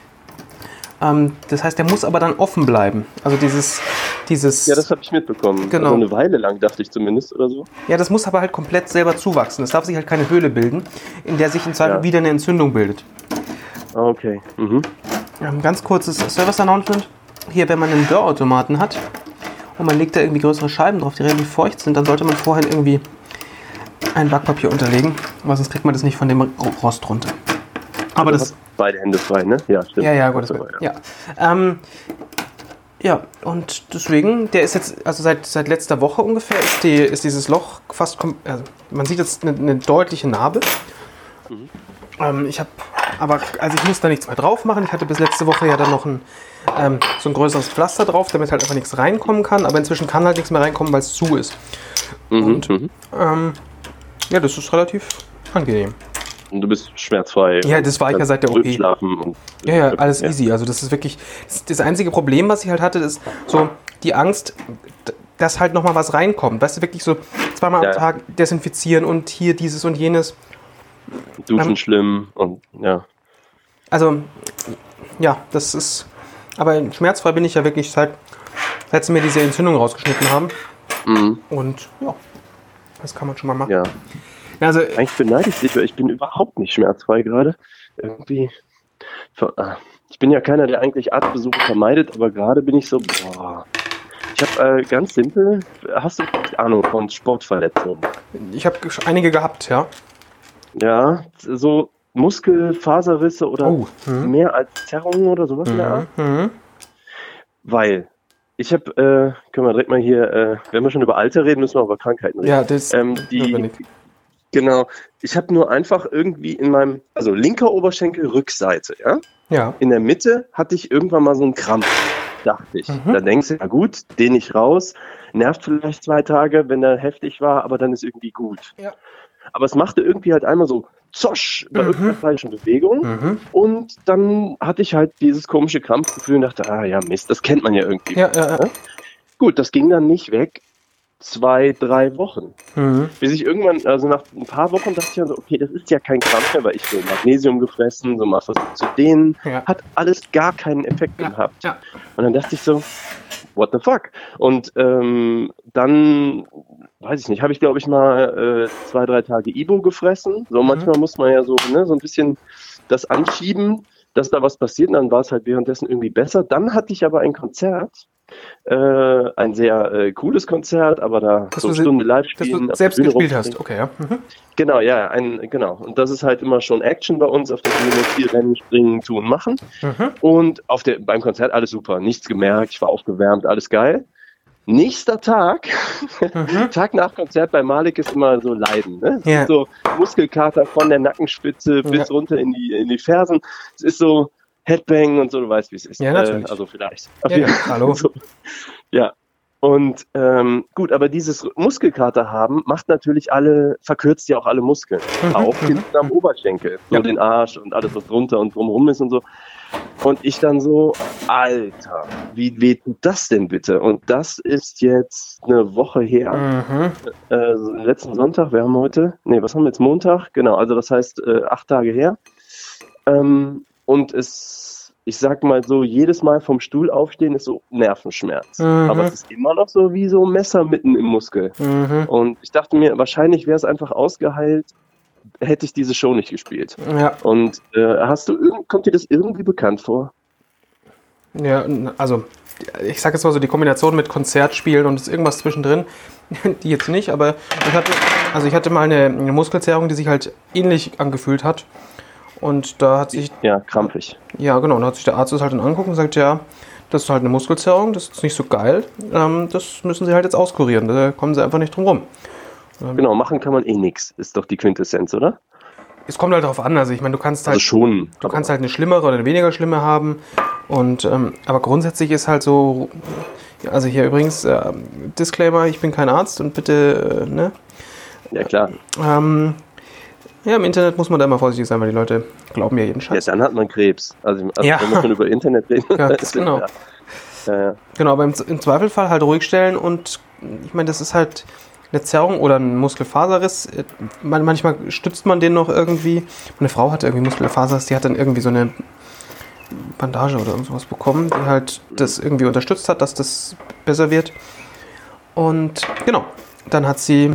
ähm, das heißt, der muss aber dann offen bleiben. Also dieses, dieses. Ja, das habe ich mitbekommen. Genau. Also eine Weile lang, dachte ich zumindest, oder so. Ja, das muss aber halt komplett selber zuwachsen. Es darf sich halt keine Höhle bilden, in der sich im Zweifel Ja. wieder eine Entzündung bildet. Okay. Mhm. Ähm, ganz kurzes Service-Announcement. Hier, wenn man einen Dörrautomaten hat und man legt da irgendwie größere Scheiben drauf, die relativ feucht sind, dann sollte man vorher irgendwie ein Backpapier unterlegen, weil sonst kriegt man das nicht von dem Rost runter. Aber du das hast beide Hände frei, ne? Ja, stimmt. Ja, ja, Gottes Willen. Ja. Ähm, ja, und deswegen, der ist jetzt, also seit, seit letzter Woche ungefähr, ist, die, ist dieses Loch fast, kom- also man sieht jetzt eine, eine deutliche Narbe. Mhm. Ähm, ich habe, aber, also ich muss da nichts mehr drauf machen. Ich hatte bis letzte Woche ja dann noch ein, ähm, so ein größeres Pflaster drauf, damit halt einfach nichts reinkommen kann. Aber inzwischen kann halt nichts mehr reinkommen, weil es zu ist. Mhm. Und Mhm. ähm, ja, das ist relativ angenehm. Und du bist schmerzfrei. Ja, das war ich ja seit der O P. Schlafen und Ja, ja, alles ja. easy. Also das ist wirklich, das, das einzige Problem, was ich halt hatte, ist so die Angst, dass halt nochmal was reinkommt. Weißt du, wirklich so zweimal ja. am Tag desinfizieren und hier dieses und jenes. Duschen ähm, schlimm und ja. Also ja, das ist, aber schmerzfrei bin ich ja wirklich seit, seit sie mir diese Entzündung rausgeschnitten haben. Mhm. Und ja, das kann man schon mal machen. Ja. Also, Eigentlich beneide ich dich, weil ich bin überhaupt nicht schmerzfrei gerade. Irgendwie. Ich bin ja keiner, der eigentlich Arztbesuche vermeidet, aber gerade bin ich so, boah. Ich habe äh, ganz simpel, hast du Ahnung von Sportverletzungen? Ich habe einige gehabt, ja. Ja, so Muskelfaserrisse oder Oh, hm. mehr als Zerrungen oder sowas in der Art. Mhm. Weil ich habe, äh, können wir direkt mal hier, äh, wenn wir schon über Alter reden, müssen wir über Krankheiten reden. Ja, das ähm, die, genau, ich habe nur einfach irgendwie in meinem, also linker Oberschenkel, Rückseite, ja? Ja. In der Mitte hatte ich irgendwann mal so einen Krampf, dachte ich. Mhm. Da denkst du, ja gut, den ich raus, nervt vielleicht zwei Tage, wenn der heftig war, aber dann ist irgendwie gut. Ja. Aber es machte irgendwie halt einmal so zosch bei mhm. irgendeiner falschen Bewegung mhm. und dann hatte ich halt dieses komische Krampfgefühl und dachte, ah ja Mist, das kennt man ja irgendwie. Ja, ja, ja. Gut, das ging dann nicht weg. Zwei, drei Wochen. Mhm. Bis ich irgendwann, also nach ein paar Wochen dachte ich dann so, okay, das ist ja kein Krampf mehr, weil ich so Magnesium gefressen, so mal versucht zu dehnen, ja. hat alles gar keinen Effekt ja. gehabt. Ja. Und dann dachte ich so, what the fuck? Und ähm, dann, weiß ich nicht, habe ich glaube ich mal äh, zwei, drei Tage Ibo gefressen. So mhm. manchmal muss man ja so, ne, so ein bisschen das anschieben, dass da was passiert und dann war es halt währenddessen irgendwie besser. Dann hatte ich aber ein Konzert, Äh, ein sehr äh, cooles Konzert, aber da dass so eine du, Stunde live spielen. Dass du selbst gespielt hast, okay, ja. Mhm. Genau, ja, ein, genau. Und das ist halt immer schon Action bei uns, auf der Bühne, viel Rennen, Springen, Tun, Machen. Mhm. Und auf der, beim Konzert alles super, nichts gemerkt, ich war aufgewärmt, alles geil. Nächster Tag, mhm. Tag nach Konzert bei Malik ist immer so Leiden. Ne? Es ja. ist so Muskelkater von der Nackenspitze bis ja. runter in die, in die Fersen. Es ist so Headbang und so, du weißt, wie es ist. Ja, natürlich. Äh, also vielleicht. Ja, ja. Hallo. So. Ja. Und ähm, gut, aber dieses Muskelkater haben macht natürlich alle, verkürzt ja auch alle Muskeln. Mhm. Auch hinten am Oberschenkel. So ja. den Arsch und alles, was drunter und drumherum ist und so. Und ich dann so, Alter, wie weh tut das denn bitte? Und das ist jetzt eine Woche her. Mhm. Äh, letzten Sonntag, wir haben heute, nee, was haben wir jetzt, Montag? Genau, also das heißt äh, acht Tage her. Ähm, und es, ich sag mal so, jedes Mal vom Stuhl aufstehen ist so Nervenschmerz. Mhm. Aber es ist immer noch so wie so ein Messer mitten im Muskel. Mhm. Und ich dachte mir, wahrscheinlich wäre es einfach ausgeheilt, hätte ich diese Show nicht gespielt. Ja. Und äh, hast du, kommt dir das irgendwie bekannt vor? Ja, also ich sag jetzt mal so, die Kombination mit Konzertspielen und ist irgendwas zwischendrin, die jetzt nicht, aber ich hatte, also ich hatte mal eine, eine Muskelzerrung, die sich halt ähnlich angefühlt hat. Und da hat sich... Ja, krampfig. Ja, genau. Und da hat sich der Arzt das halt dann angeguckt und sagt, ja, das ist halt eine Muskelzerrung, das ist nicht so geil. Ähm, das müssen Sie halt jetzt auskurieren. Da kommen Sie einfach nicht drum rum. Ähm, genau, machen kann man eh nichts. Ist doch die Quintessenz, oder? Es kommt halt darauf an. Also ich meine, du kannst halt... Also schon. Du kannst halt eine schlimmere oder eine weniger schlimme haben. Und ähm, aber grundsätzlich ist halt so... Also hier übrigens, äh, Disclaimer, ich bin kein Arzt und bitte, äh, ne? Ja, klar. Ähm... Ja, im Internet muss man da immer vorsichtig sein, weil die Leute glauben ja jeden Scheiß. Ja, dann hat man Krebs. Also, also ja. wenn wir schon über Internet reden. Ja, das genau. Ja. Ja, ja. Genau, aber im, im Zweifelfall halt ruhig stellen und ich meine, das ist halt eine Zerrung oder ein Muskelfaserriss. Man, manchmal stützt man den noch irgendwie. Meine Frau hatte irgendwie Muskelfaserriss, die hat dann irgendwie so eine Bandage oder irgendwas bekommen, die halt das irgendwie unterstützt hat, dass das besser wird. Und genau, dann hat sie...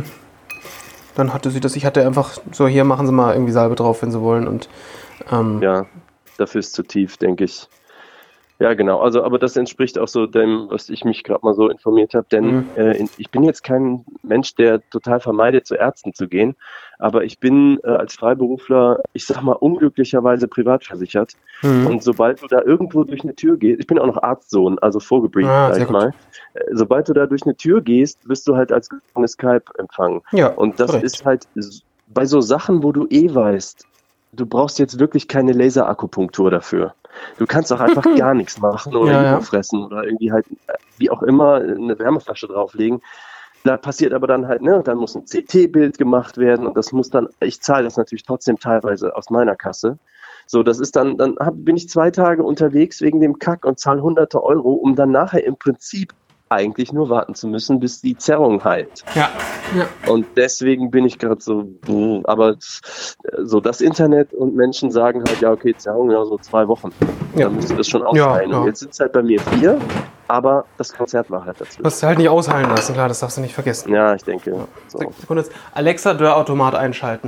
Dann hatte sie das, ich hatte einfach so, hier machen Sie mal irgendwie Salbe drauf, wenn Sie wollen. Und, ähm, ja, dafür ist zu tief, denke ich. Ja, genau. Also, aber das entspricht auch so dem, was ich mich gerade mal so informiert habe. Denn mhm. äh, ich bin jetzt kein Mensch, der total vermeidet, zu Ärzten zu gehen. Aber ich bin äh, als Freiberufler, ich sag mal, unglücklicherweise privat versichert. Mhm. Und sobald du da irgendwo durch eine Tür gehst, ich bin auch noch Arztsohn, also vorgebrieft, ah, sag ich mal. Äh, sobald du da durch eine Tür gehst, wirst du halt als Skype empfangen. Ja, und das korrekt. ist halt bei so Sachen, wo du eh weißt, du brauchst jetzt wirklich keine Laserakupunktur dafür. Du kannst auch einfach gar nichts machen oder ja, ja. fressen oder irgendwie halt, wie auch immer, eine Wärmeflasche drauflegen. Da passiert aber dann halt, ne, dann muss ein C T-Bild gemacht werden und das muss dann, ich zahle das natürlich trotzdem teilweise aus meiner Kasse. So, das ist dann, dann hab, bin ich zwei Tage unterwegs wegen dem Kack und zahle hunderte Euro, um dann nachher im Prinzip eigentlich nur warten zu müssen, bis die Zerrung heilt. Ja. Ja. Und deswegen bin ich gerade so, aber so das Internet und Menschen sagen halt, ja okay, Zerrung, ja so zwei Wochen. Ja. Dann müsste das schon ausfallen. Ja, ja. Und jetzt sind es halt bei mir vier, aber das Konzert war halt dazu. Du hast es halt nicht aushalten lassen, klar, das darfst du nicht vergessen. Ja, ich denke. Ja. So. Sekunde, Alexa, Dörrautomat einschalten.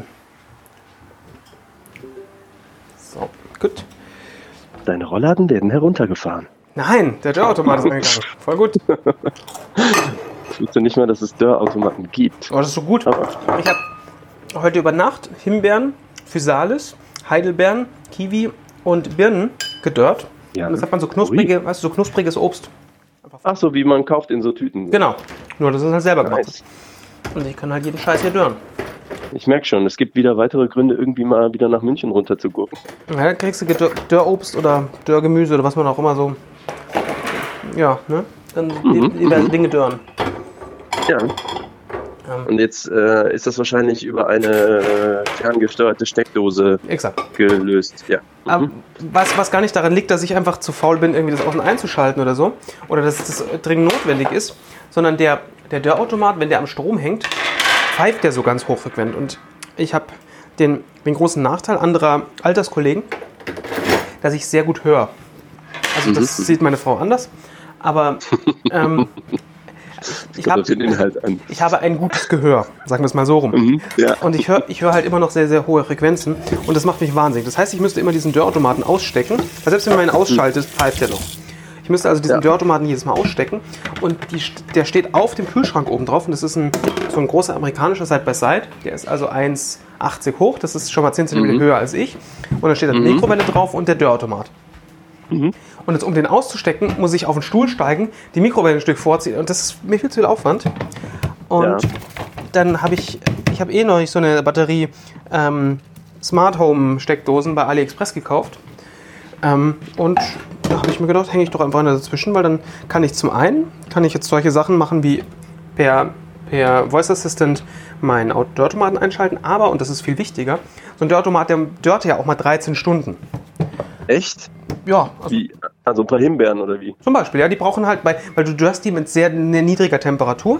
So, gut. Deine Rollladen werden heruntergefahren. Nein, der Dörrautomat ist eingegangen. Voll gut. Ich wusste nicht mal, dass es Dörrautomaten gibt. Oh, das ist so gut. Aber ich habe heute über Nacht Himbeeren, Physalis, Heidelbeeren, Kiwi und Birnen gedörrt. Ja. Und das hat man so knusprige, weißt du, so knuspriges Obst. Ach so, wie man kauft in so Tüten. Genau. Nur, dass es halt selber gemacht ist. Und ich kann halt jeden Scheiß hier dörren. Ich merke schon, es gibt wieder weitere Gründe, irgendwie mal wieder nach München runter zu gurken. Ja, dann kriegst du Dörr- Dörrobst oder Dörrgemüse oder was man auch immer so. Ja, ne? Dann mhm, diverse mhm. Dinge dörren. Ja. Ähm. Und jetzt äh, ist das wahrscheinlich über eine äh, ferngesteuerte Steckdose Exakt. gelöst. Ja. Mhm. Aber was, was gar nicht daran liegt, dass ich einfach zu faul bin, irgendwie das außen einzuschalten oder so. Oder dass das dringend notwendig ist. Sondern der, der Dörrautomat, wenn der am Strom hängt, pfeift der so ganz hochfrequent. Und ich habe den, den großen Nachteil anderer Alterskollegen, dass ich sehr gut höre. Also das mhm. sieht meine Frau anders. Aber ähm, ich, hab, ich habe ein gutes Gehör, sagen wir es mal so rum. Mhm, ja. Und ich höre ich hör halt immer noch sehr, sehr hohe Frequenzen. Und das macht mich wahnsinnig. Das heißt, ich müsste immer diesen Dörrautomaten ausstecken. Weil selbst wenn man ihn ausschaltet, pfeift der noch. Ich müsste also diesen ja. Dörrautomaten jedes Mal ausstecken. Und die, der steht auf dem Kühlschrank oben drauf. Und das ist ein, so ein großer amerikanischer Side-by-Side. Der ist also eins Komma achtzig hoch. Das ist schon mal zehn Zentimeter mhm. höher als ich. Und da steht eine mhm. Mikrowelle drauf und der Dörrautomat. Mhm. Und jetzt, um den auszustecken, muss ich auf den Stuhl steigen, die Mikrowelle ein Stück vorziehen. Und das ist mir viel zu viel Aufwand. Und ja. dann habe ich, ich habe eh noch nicht so eine Batterie ähm, Smart Home Steckdosen bei AliExpress gekauft. Ähm, und da habe ich mir gedacht, hänge ich doch einfach einer dazwischen, weil dann kann ich zum einen, kann ich jetzt solche Sachen machen wie per, per Voice Assistant meinen Dörrautomaten einschalten. Aber, und das ist viel wichtiger, so ein Dörrautomat, der dörrt ja auch mal dreizehn Stunden. Echt? Ja. Also, wie, also ein paar Himbeeren oder wie? Zum Beispiel, ja, die brauchen halt, bei, weil du dörrst die mit sehr niedriger Temperatur.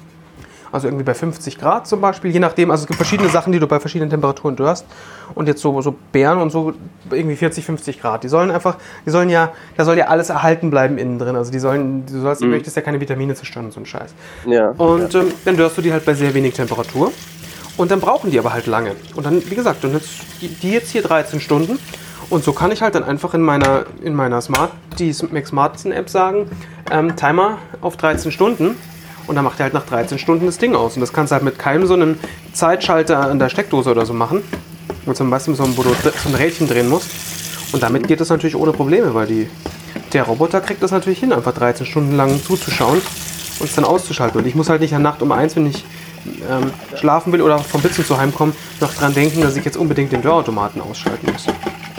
Also irgendwie bei fünfzig Grad zum Beispiel, je nachdem. Also es gibt verschiedene Sachen, die du bei verschiedenen Temperaturen dörrst. Und jetzt so, so Beeren und so irgendwie vierzig, fünfzig Grad. Die sollen einfach, die sollen ja, da soll ja alles erhalten bleiben innen drin. Also die sollen, du sollst, mhm. du möchtest ja keine Vitamine zerstören und so ein Scheiß. Ja. Und ja. Ähm, dann dörrst du die halt bei sehr wenig Temperatur. Und dann brauchen die aber halt lange. Und dann, wie gesagt, und jetzt, die jetzt hier dreizehn Stunden. Und so kann ich halt dann einfach in meiner, in meiner Smart, die Mac Smartson App sagen, ähm, Timer auf dreizehn Stunden. Und dann macht er halt nach dreizehn Stunden das Ding aus. Und das kannst du halt mit keinem so einen Zeitschalter an der Steckdose oder so machen. Und zum Beispiel so ein, wo du so ein Rädchen drehen musst. Und damit geht das natürlich ohne Probleme, weil die, der Roboter kriegt das natürlich hin, einfach dreizehn Stunden lang zuzuschauen und es dann auszuschalten. Und ich muss halt nicht an Nacht um eins, wenn ich ähm, schlafen will oder vom Blitzen zu heimkommen, noch dran denken, dass ich jetzt unbedingt den Dörrautomaten ausschalten muss.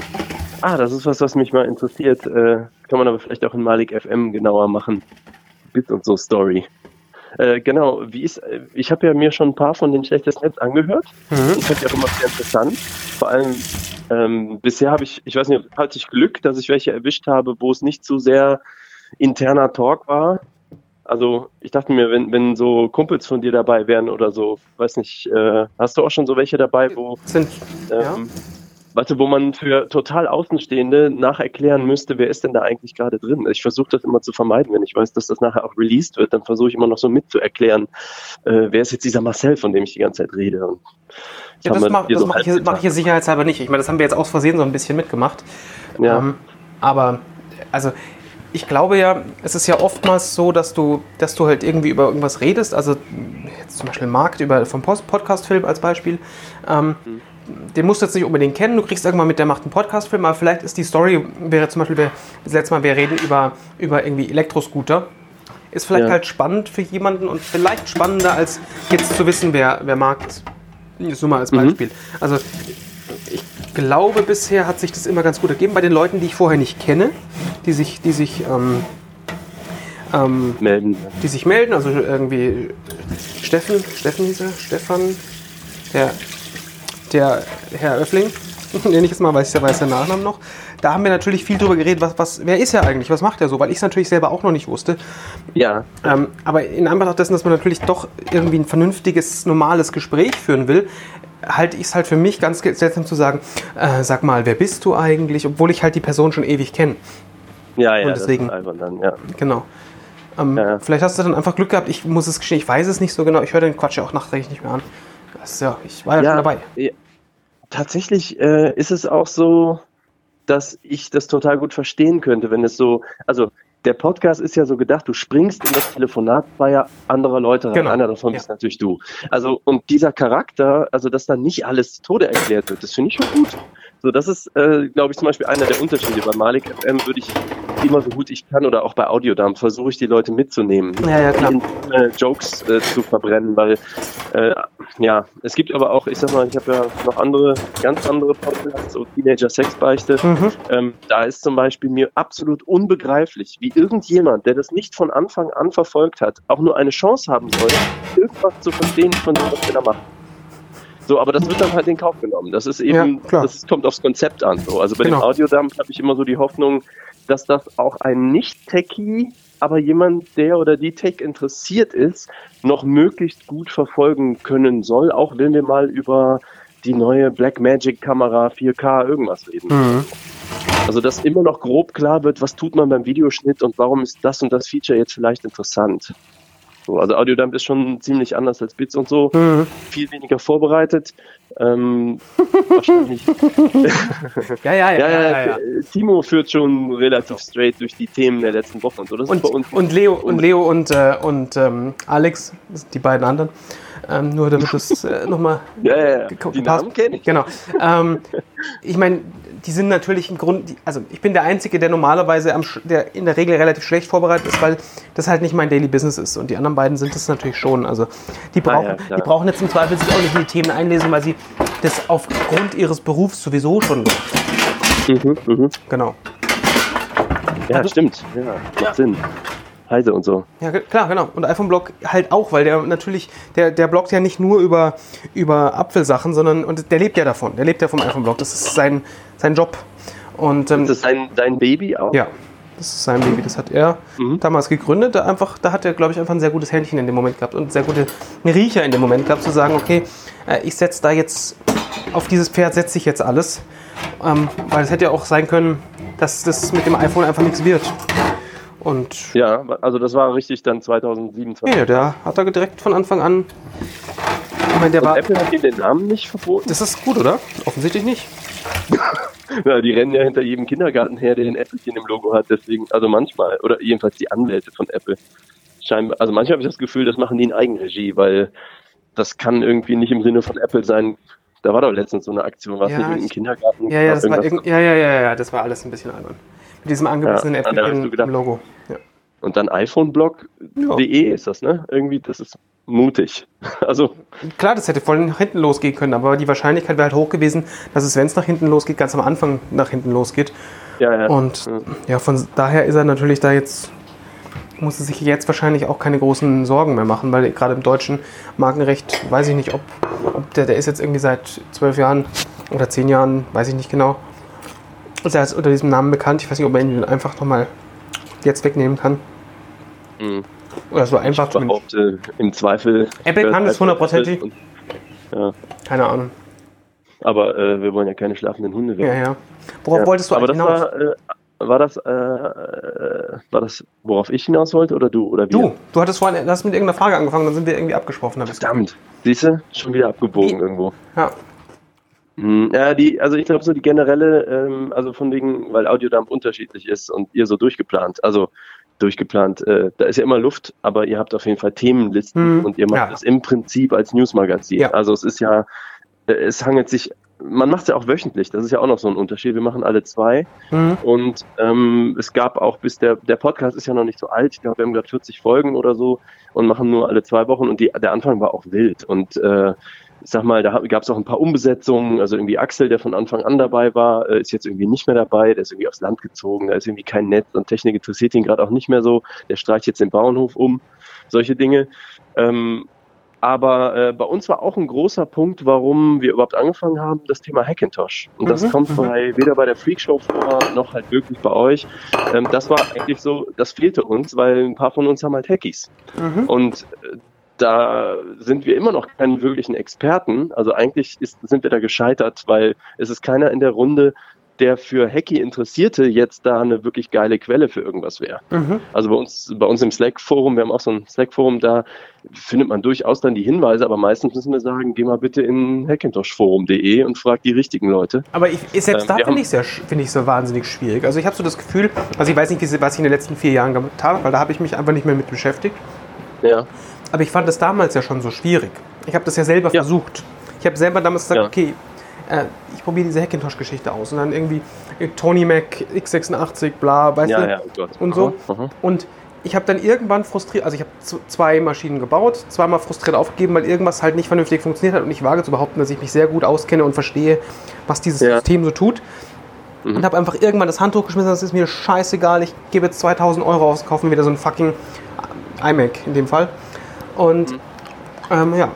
Ah, das ist was, was mich mal interessiert. Äh, kann man aber vielleicht auch in Malik F M genauer machen. Bit und so Story. Äh, genau, wie ist, ich habe ja mir schon ein paar von den schlechtesten Apps angehört. Mhm. Ich fand die auch immer sehr interessant. Vor allem, ähm, bisher habe ich, ich weiß nicht, hatte ich Glück, dass ich welche erwischt habe, wo es nicht so sehr interner Talk war. Also ich dachte mir, wenn, wenn so Kumpels von dir dabei wären oder so, weiß nicht, äh, hast du auch schon so welche dabei, wo sind, ähm, ja. Warte, wo man für total Außenstehende nacherklären müsste, wer ist denn da eigentlich gerade drin? Ich versuche das immer zu vermeiden, wenn ich weiß, dass das nachher auch released wird, dann versuche ich immer noch so mitzuerklären, äh, wer ist jetzt dieser Marcel, von dem ich die ganze Zeit rede. Und ja, das mache so mach ich, mach ich hier sicherheitshalber nicht. Ich meine, das haben wir jetzt aus Versehen so ein bisschen mitgemacht. Ja. Ähm, aber, also, ich glaube ja, es ist ja oftmals so, dass du, dass du halt irgendwie über irgendwas redest, also jetzt zum Beispiel Markt über, vom Podcast-Film als Beispiel, ähm, mhm. den musst du jetzt nicht unbedingt kennen, du kriegst irgendwann mit, der macht einen Podcast-Film, aber vielleicht ist die Story, wäre zum Beispiel, das letzte Mal, wir reden über, über irgendwie Elektroscooter, ist vielleicht ja. halt spannend für jemanden und vielleicht spannender, als jetzt zu wissen, wer, wer Markt, so mal als Beispiel. Mhm. Also ich glaube, bisher hat sich das immer ganz gut ergeben bei den Leuten, die ich vorher nicht kenne, die sich, die sich ähm, ähm, melden. Die sich melden, also irgendwie Steffen, Steffen hieß er, Stefan, der, der Herr Oeffling nenne ich es mal, weiß ich ja weiß der Nachnamen noch. Da haben wir natürlich viel drüber geredet, was, was, wer ist er eigentlich, was macht er so, weil ich es natürlich selber auch noch nicht wusste. Ja. Ähm, aber in Anbetracht dessen, dass man natürlich doch irgendwie ein vernünftiges, normales Gespräch führen will, halte ich es halt für mich ganz seltsam zu sagen, äh, sag mal, wer bist du eigentlich, obwohl ich halt die Person schon ewig kenne. Ja, ja, und deswegen, das ist albern dann, ja. Genau. Ähm, ja. Vielleicht hast du dann einfach Glück gehabt, ich muss es gestehen, ich weiß es nicht so genau, ich höre den Quatsch ja auch nachträglich nicht mehr an. Das, ja, ich war ja, ja schon dabei. Ja. Tatsächlich äh, ist es auch so, dass ich das total gut verstehen könnte, wenn es so, also der Podcast ist ja so gedacht, du springst in das Telefonat zweier anderer Leute rein. Genau. Einer davon ja. bist natürlich du. Also, und dieser Charakter, also dass da nicht alles zu Tode erklärt wird, das finde ich schon gut. So, das ist, äh, glaube ich, zum Beispiel einer der Unterschiede. Bei Malik F M würde ich immer so gut ich kann oder auch bei Audiodump versuche ich die Leute mitzunehmen, ja, ja, klar. In, äh, Jokes äh, zu verbrennen, weil äh, ja, es gibt aber auch, ich sag mal, ich habe ja noch andere, ganz andere Podcasts, so Teenager-Sex-Beichte. Mhm. Ähm, da ist zum Beispiel mir absolut unbegreiflich, wie irgendjemand, der das nicht von Anfang an verfolgt hat, auch nur eine Chance haben soll, irgendwas zu verstehen von dem, was wir da machen. So, aber das wird dann halt in Kauf genommen. Das ist eben, ja, das kommt aufs Konzept an. So. Also bei genau. dem Audiodump habe ich immer so die Hoffnung, dass das auch ein Nicht-Techie, aber jemand, der oder die Tech interessiert ist, noch möglichst gut verfolgen können soll, auch wenn wir mal über die neue Blackmagic-Kamera vier K irgendwas reden. Mhm. Also dass immer noch grob klar wird, was tut man beim Videoschnitt und warum ist das und das Feature jetzt vielleicht interessant. So, also Audiodump ist schon ziemlich anders als Bits und so, mhm. viel weniger vorbereitet. Ähm, wahrscheinlich. ja, ja, ja, ja, ja, ja, ja. Timo führt schon relativ straight durch die Themen der letzten Wochen und so. Das und, ist bei uns und Leo und Leo und, äh, und ähm, Alex, das sind die beiden anderen. Ähm, nur damit das äh, nochmal ja, ja, ja. Die Namen kenne ich. Genau. Ähm, ich meine, die sind natürlich im Grunde, also ich bin der Einzige, der normalerweise, am, der in der Regel relativ schlecht vorbereitet ist, weil das halt nicht mein Daily Business ist. Und die anderen beiden sind das natürlich schon. Also die brauchen, ah, ja, die brauchen jetzt im Zweifel sich auch nicht in die Themen einlesen, weil sie das aufgrund ihres Berufs sowieso schon machen. Mhm, mhm. Genau. Ja, also, stimmt. Ja, macht ja. Sinn. Heise und so. Ja, klar, genau. Und iPhone-Blog halt auch, weil der natürlich, der, der bloggt ja nicht nur über, über Apfelsachen, sondern, und der lebt ja davon. Der lebt ja vom iPhone-Blog. Das ist sein, sein Job. Und, ähm, ist das sein, sein Baby auch? Ja, das ist sein Baby. Das hat er mhm. damals gegründet. Da, einfach, da hat er, glaube ich, einfach ein sehr gutes Händchen in dem Moment gehabt und sehr gute Riecher in dem Moment gehabt, zu sagen, okay, äh, ich setze da jetzt, auf dieses Pferd setze ich jetzt alles. Ähm, weil es hätte ja auch sein können, dass das mit dem iPhone einfach nichts wird. Und ja, also das war richtig dann zwanzig siebenundzwanzig. Ja, der hat da direkt von Anfang an. Ich meine, der und war. Apple hat den Namen nicht verboten. Das ist gut, oder? Offensichtlich nicht. Ja, die rennen ja hinter jedem Kindergarten her, der ein Äpfelchen im Logo hat. Deswegen, also manchmal, oder jedenfalls die Anwälte von Apple. Scheinbar, also manchmal habe ich das Gefühl, das machen die in Eigenregie, weil das kann irgendwie nicht im Sinne von Apple sein. Da war doch letztens so eine Aktion, war es ja, nicht im Kindergarten? Ja, ja, das war irgend, ja, ja, ja, ja, das war alles ein bisschen albern. Mit diesem angebissenen ja, Äpfelchen im Logo. Ja. Und dann iPhoneblog punkt de ja. ist das, ne? Irgendwie, das ist mutig. Also klar, das hätte voll nach hinten losgehen können, aber die Wahrscheinlichkeit wäre halt hoch gewesen, dass es, wenn es nach hinten losgeht, ganz am Anfang nach hinten losgeht. Ja, ja. Und ja, ja von daher ist er natürlich da jetzt, muss er sich jetzt wahrscheinlich auch keine großen Sorgen mehr machen, weil gerade im deutschen Markenrecht, weiß ich nicht, ob, ob der, der ist jetzt irgendwie seit zwölf Jahren oder zehn Jahren, weiß ich nicht genau, ist er unter diesem Namen bekannt. Ich weiß nicht, ob man ihn einfach nochmal jetzt wegnehmen kann. Mhm. Oder so einfach. Ich behaupte, im Zweifel. Apple kann es hundertprozentig. Ja. Keine Ahnung. Aber äh, wir wollen ja keine schlafenden Hunde werden. Ja, ja. Worauf ja. wolltest du aber eigentlich das hinaus? War, äh, war das, äh, äh, war das, worauf ich hinaus wollte oder du? Oder wir? Du, du hattest vorhin, du hast mit irgendeiner Frage angefangen, dann sind wir irgendwie abgesprochen. Verdammt. Siehst du? Schon wieder abgebogen die, irgendwo. Ja. Ja, die, also ich glaube so die generelle, ähm, also von wegen, weil Audiodump unterschiedlich ist und ihr so durchgeplant, also durchgeplant, äh, da ist ja immer Luft, aber ihr habt auf jeden Fall Themenlisten hm, und ihr macht es ja. im Prinzip als Newsmagazin. Ja. Also es ist ja, äh, es hangelt sich, man macht es ja auch wöchentlich, das ist ja auch noch so ein Unterschied, wir machen alle zwei hm. und ähm, es gab auch bis der, der Podcast ist ja noch nicht so alt, ich glaube wir haben gerade vierzig Folgen oder so und machen nur alle zwei Wochen und die, der Anfang war auch wild und äh, ich sag mal, da gab es auch ein paar Umbesetzungen, also irgendwie Axel, der von Anfang an dabei war, ist jetzt irgendwie nicht mehr dabei, der ist irgendwie aufs Land gezogen, da ist irgendwie kein Netz und Technik interessiert ihn gerade auch nicht mehr so, der streicht jetzt den Bauernhof um, solche Dinge. Ähm, Aber äh, bei uns war auch ein großer Punkt, warum wir überhaupt angefangen haben, das Thema Hackintosh. Und das Mhm, kommt mhm. bei, weder bei der Freakshow vor, noch halt wirklich bei euch. Ähm, das war eigentlich so, das fehlte uns, weil ein paar von uns haben halt Hackies. Mhm. Und äh, da sind wir immer noch keine wirklichen Experten. Also eigentlich ist, sind wir da gescheitert, weil es ist keiner in der Runde, der für Hacky-Interessierte jetzt da eine wirklich geile Quelle für irgendwas wäre. Mhm. Also bei uns, bei uns im Slack-Forum, wir haben auch so ein Slack-Forum, da findet man durchaus dann die Hinweise, aber meistens müssen wir sagen, geh mal bitte in hackintosh forum punkt de und frag die richtigen Leute. Aber ich, selbst Ähm, da wir finde haben- ich es ja, find ich so wahnsinnig schwierig. Also ich habe so das Gefühl, also ich weiß nicht, wie sie- was ich in den letzten vier Jahren gemacht habe, weil da habe ich mich einfach nicht mehr mit beschäftigt. Ja, Aber ich fand das damals ja schon so schwierig. Ich habe das ja selber Ja. versucht. Ich habe selber damals gesagt, Ja. okay, äh, ich probiere diese Hackintosh-Geschichte aus. Und dann irgendwie äh, Tony Mac, x sechsundachtzig, bla, weißt ja, du? ja, oh Gott. Und so. Aha, aha. Und ich habe dann irgendwann frustriert, also ich habe z- zwei Maschinen gebaut, zweimal frustriert aufgegeben, weil irgendwas halt nicht vernünftig funktioniert hat. Und ich wage zu behaupten, dass ich mich sehr gut auskenne und verstehe, was dieses Ja. System so tut. Mhm. Und habe einfach irgendwann das Handtuch geschmissen, das ist mir scheißegal, ich gebe jetzt zweitausend Euro aus, kaufe mir wieder so ein fucking iMac in dem Fall. Und Mhm. ähm, ja.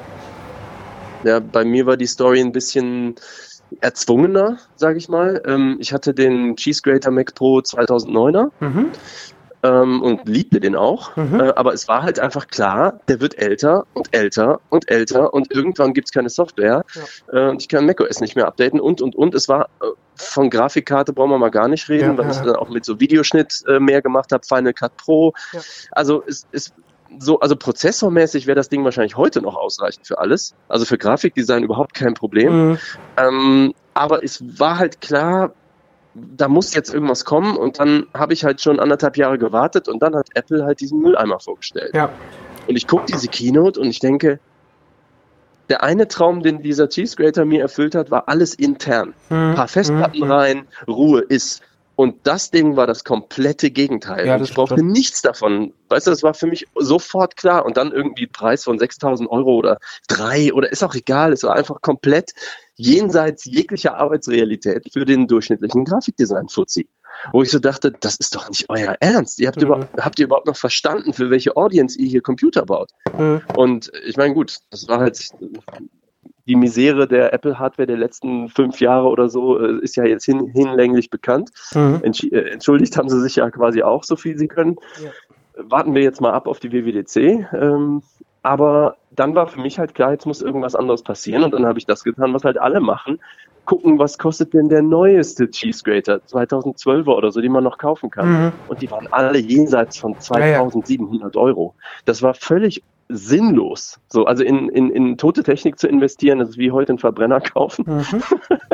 Ja, bei mir war die Story ein bisschen erzwungener, sage ich mal. Ähm, ich hatte den Cheese Grater Mac Pro zweitausenddeuner Mhm. ähm, und liebte den auch. Mhm. Äh, aber es war halt einfach klar, der wird älter und älter und älter und irgendwann gibt's keine Software. Äh, und ich kann macOS nicht mehr updaten und, und, und. Es war äh, von Grafikkarte brauchen wir mal gar nicht reden, Ja, weil ja, ich ja. dann auch mit so Videoschnitt äh, mehr gemacht habe, Final Cut Pro. Ja. Also es ist so, also prozessormäßig wäre das Ding wahrscheinlich heute noch ausreichend für alles. Also für Grafikdesign überhaupt kein Problem. Mhm. Ähm, aber es war halt klar, da muss jetzt irgendwas kommen und dann habe ich halt schon anderthalb Jahre gewartet und dann hat Apple halt diesen Mülleimer vorgestellt. Ja. Und ich gucke diese Keynote und ich denke, der eine Traum, den dieser Cheese Grater mir erfüllt hat, war alles intern. Ein paar Festplatten Mhm. rein, Ruhe ist. Und das Ding war das komplette Gegenteil. Ja, und das ich brauchte stimmt. nichts davon. Weißt du, das war für mich sofort klar. Und dann irgendwie Preis von sechstausend Euro oder drei oder ist auch egal. Es war einfach komplett jenseits jeglicher Arbeitsrealität für den durchschnittlichen Grafikdesign-Fuzzi. Wo ich so dachte, das ist doch nicht euer Ernst. Ihr habt, Mhm. über, habt ihr überhaupt noch verstanden, für welche Audience ihr hier Computer baut? Mhm. Und ich meine, gut, das war halt die Misere der Apple-Hardware der letzten fünf Jahre oder so, äh, ist ja jetzt hin, hinlänglich bekannt. Mhm. Entschi- äh, Entschuldigt haben sie sich ja quasi auch, so viel sie können. Ja. Warten wir jetzt mal ab auf die W W D C. Ähm, aber dann war für mich halt klar, jetzt muss irgendwas anderes passieren. Und dann habe ich das getan, was halt alle machen. Gucken, was kostet denn der neueste Cheese Grater, zweitausendzwölfer oder so, den man noch kaufen kann. Mhm. Und die waren alle jenseits von zweitausendsiebenhundert Euro. Das war völlig sinnlos. So, also in, in, in tote Technik zu investieren, das ist wie heute einen Verbrenner kaufen. Mhm.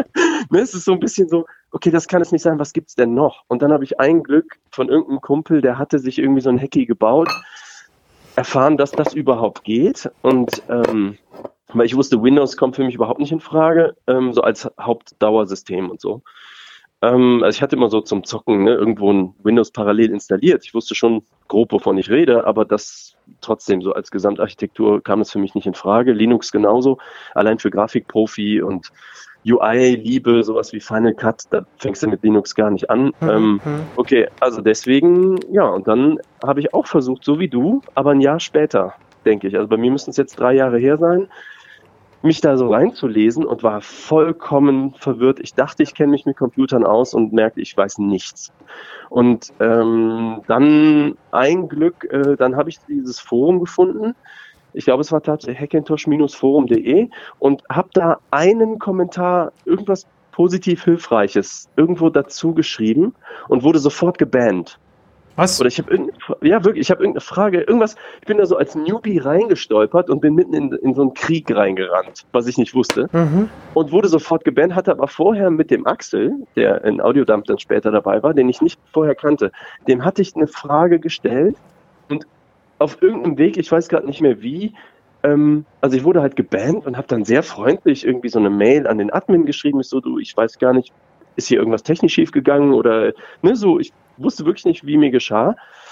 Ne, es ist so ein bisschen so, okay, das kann es nicht sein, was gibt's denn noch? Und dann habe ich ein Glück von irgendeinem Kumpel, der hatte sich irgendwie so ein Hacky gebaut, erfahren, dass das überhaupt geht. Und ähm, weil ich wusste, Windows kommt für mich überhaupt nicht in Frage, ähm, so als Hauptdauersystem und so. Ähm, also ich hatte immer so zum Zocken ne, irgendwo ein Windows parallel installiert. Ich wusste schon grob, wovon ich rede, aber das trotzdem so als Gesamtarchitektur kam es für mich nicht in Frage. Linux genauso, allein für Grafikprofi und U I-Liebe, sowas wie Final Cut, da fängst du mit Linux gar nicht an. Mhm. Ähm, Mhm. okay, also deswegen, ja, und dann habe ich auch versucht, so wie du, aber ein Jahr später, denke ich. Also bei mir müssten es jetzt drei Jahre her sein, mich da so reinzulesen und war vollkommen verwirrt. Ich dachte, ich kenne mich mit Computern aus und merkte, ich weiß nichts. Und ähm, dann ein Glück, äh, dann habe ich dieses Forum gefunden. Ich glaube, es war tatsächlich hackintosh forum punkt de und habe da einen Kommentar, irgendwas positiv Hilfreiches, irgendwo dazu geschrieben und wurde sofort gebannt. Was? Oder ich habe irgendeine, ja wirklich, ich habe irgendeine Frage, irgendwas, ich bin da so als Newbie reingestolpert und bin mitten in, in so einen Krieg reingerannt, was ich nicht wusste. Mhm. Und wurde sofort gebannt, hatte aber vorher mit dem Axel, der in Audiodump dann später dabei war, den ich nicht vorher kannte, dem hatte ich eine Frage gestellt und auf irgendeinem Weg, ich weiß gerade nicht mehr wie, ähm, also ich wurde halt gebannt und habe dann sehr freundlich irgendwie so eine Mail an den Admin geschrieben, ist so, du, ich weiß gar nicht, ist hier irgendwas technisch schief gegangen oder, ne, so, ich wusste wirklich nicht, wie mir geschah.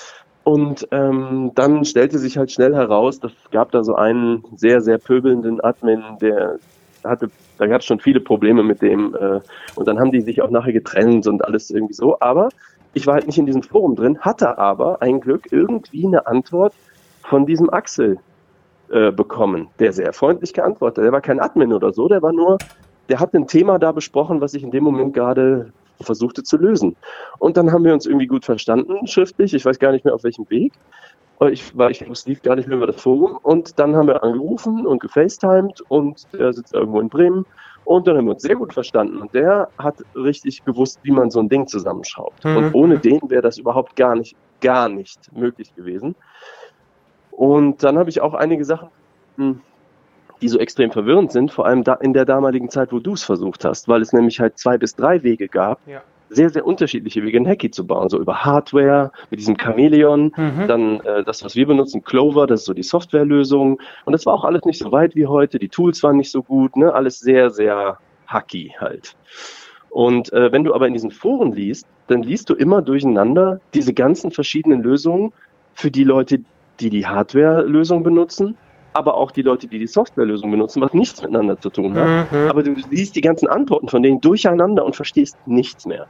Und ähm, dann stellte sich halt schnell heraus, das gab da so einen sehr, sehr pöbelnden Admin, der hatte, da gab es schon viele Probleme mit dem äh, und dann haben die sich auch nachher getrennt und alles irgendwie so, aber ich war halt nicht in diesem Forum drin, hatte aber ein Glück irgendwie eine Antwort von diesem Axel, äh, bekommen, der sehr freundlich geantwortet hat. Der war kein Admin oder so, der war nur, der hat ein Thema da besprochen, was ich in dem Moment gerade versuchte zu lösen. Und dann haben wir uns irgendwie gut verstanden, schriftlich, ich weiß gar nicht mehr auf welchem Weg. Ich, weil ich es lief gar nicht mehr über das Forum. Und dann haben wir angerufen und gefacetimed und der sitzt irgendwo in Bremen. Und dann haben wir uns sehr gut verstanden. Und der hat richtig gewusst, wie man so ein Ding zusammenschraubt. Mhm. Und ohne den wäre das überhaupt gar nicht, gar nicht möglich gewesen. Und dann habe ich auch einige Sachen, die so extrem verwirrend sind, vor allem da in der damaligen Zeit, wo du es versucht hast, weil es nämlich halt zwei bis drei Wege gab, ja. sehr, sehr unterschiedliche Wege, ein Hacky zu bauen, so über Hardware, mit diesem Chameleon, mhm. dann äh, das, was wir benutzen, Clover, das ist so die Softwarelösung. Und das war auch alles nicht so weit wie heute, die Tools waren nicht so gut, ne? Alles sehr, sehr hacky halt. Und äh, wenn du aber in diesen Foren liest, dann liest du immer durcheinander diese ganzen verschiedenen Lösungen für die Leute, die die Hardware-Lösung benutzen, aber auch die Leute, die die Softwarelösung benutzen, was nichts miteinander zu tun hat. Mhm. Aber du siehst die ganzen Antworten von denen durcheinander und verstehst nichts mehr.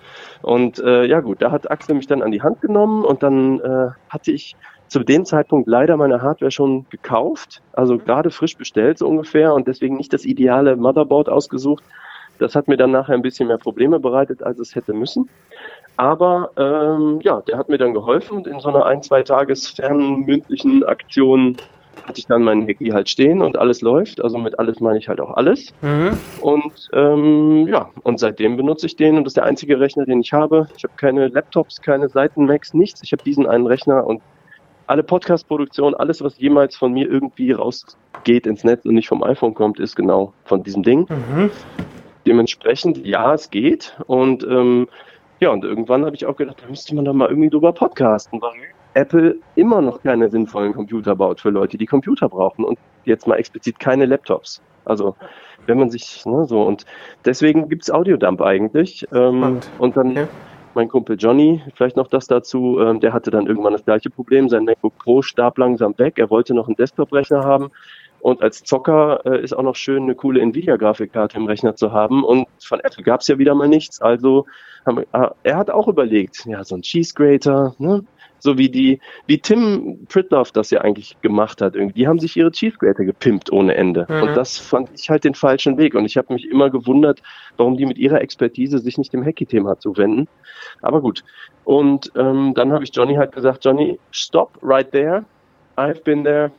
Und äh, ja gut, da hat Axel mich dann an die Hand genommen und dann äh, hatte ich zu dem Zeitpunkt leider meine Hardware schon gekauft, also gerade frisch bestellt so ungefähr und deswegen nicht das ideale Motherboard ausgesucht. Das hat mir dann nachher ein bisschen mehr Probleme bereitet, als es hätte müssen. Aber ähm, ja, der hat mir dann geholfen und in so einer ein-, zwei Tages fernmündlichen Aktion hatte ich dann meinen Hacky halt stehen und alles läuft. Also mit alles meine ich halt auch alles. Mhm. Und ähm, ja, und seitdem benutze ich den und das ist der einzige Rechner, den ich habe. Ich habe keine Laptops, keine Seiten-Macs, nichts. Ich habe diesen einen Rechner und alle Podcast-Produktion, alles, was jemals von mir irgendwie rausgeht ins Netz und nicht vom iPhone kommt, ist genau von diesem Ding. Mhm. Dementsprechend, ja, es geht. Und ähm, ja, und irgendwann habe ich auch gedacht, da müsste man doch mal irgendwie drüber podcasten, weil Apple immer noch keine sinnvollen Computer baut für Leute, die Computer brauchen und jetzt mal explizit keine Laptops. Also wenn man sich, ne, so und deswegen gibt's Audiodump eigentlich. Ähm, und, und dann okay. Mein Kumpel Johnny, vielleicht noch das dazu, ähm, der hatte dann irgendwann das gleiche Problem. Sein MacBook Pro starb langsam weg. Er wollte noch einen Desktop-Rechner haben. Und als Zocker äh, ist auch noch schön, eine coole Nvidia-Grafikkarte im Rechner zu haben. Und von Apple gab es ja wieder mal nichts. Also haben, äh, er hat auch überlegt, ja, so ein Cheese Grater, ne? So wie die, wie Tim Pritloff das ja eigentlich gemacht hat. Irgendwie. Die haben sich ihre Cheese Grater gepimpt ohne Ende. Mhm. Und das fand ich halt den falschen Weg. Und ich habe mich immer gewundert, warum die mit ihrer Expertise sich nicht dem Hacky-Thema zuwenden. Aber gut. Und ähm, dann habe ich Johnny halt gesagt, Johnny, stop right there. I've been there.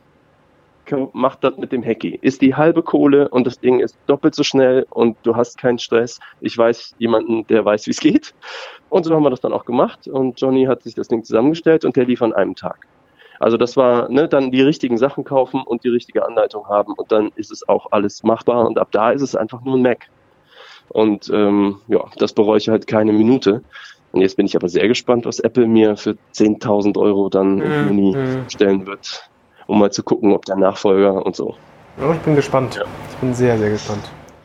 Macht das mit dem Hacky. Ist die halbe Kohle und das Ding ist doppelt so schnell und du hast keinen Stress. Ich weiß jemanden, der weiß, wie es geht. Und so haben wir das dann auch gemacht und Johnny hat sich das Ding zusammengestellt und der lief an einem Tag. Also das war, ne, dann die richtigen Sachen kaufen und die richtige Anleitung haben und dann ist es auch alles machbar und ab da ist es einfach nur ein Mac. Und ähm, ja, das bereue ich halt keine Minute. Und jetzt bin ich aber sehr gespannt, was Apple mir für zehntausend Euro dann im Juni mhm. stellen wird. Um mal zu gucken, ob der Nachfolger und so. Ja, ich bin gespannt. Ja. Ich bin sehr, sehr gespannt.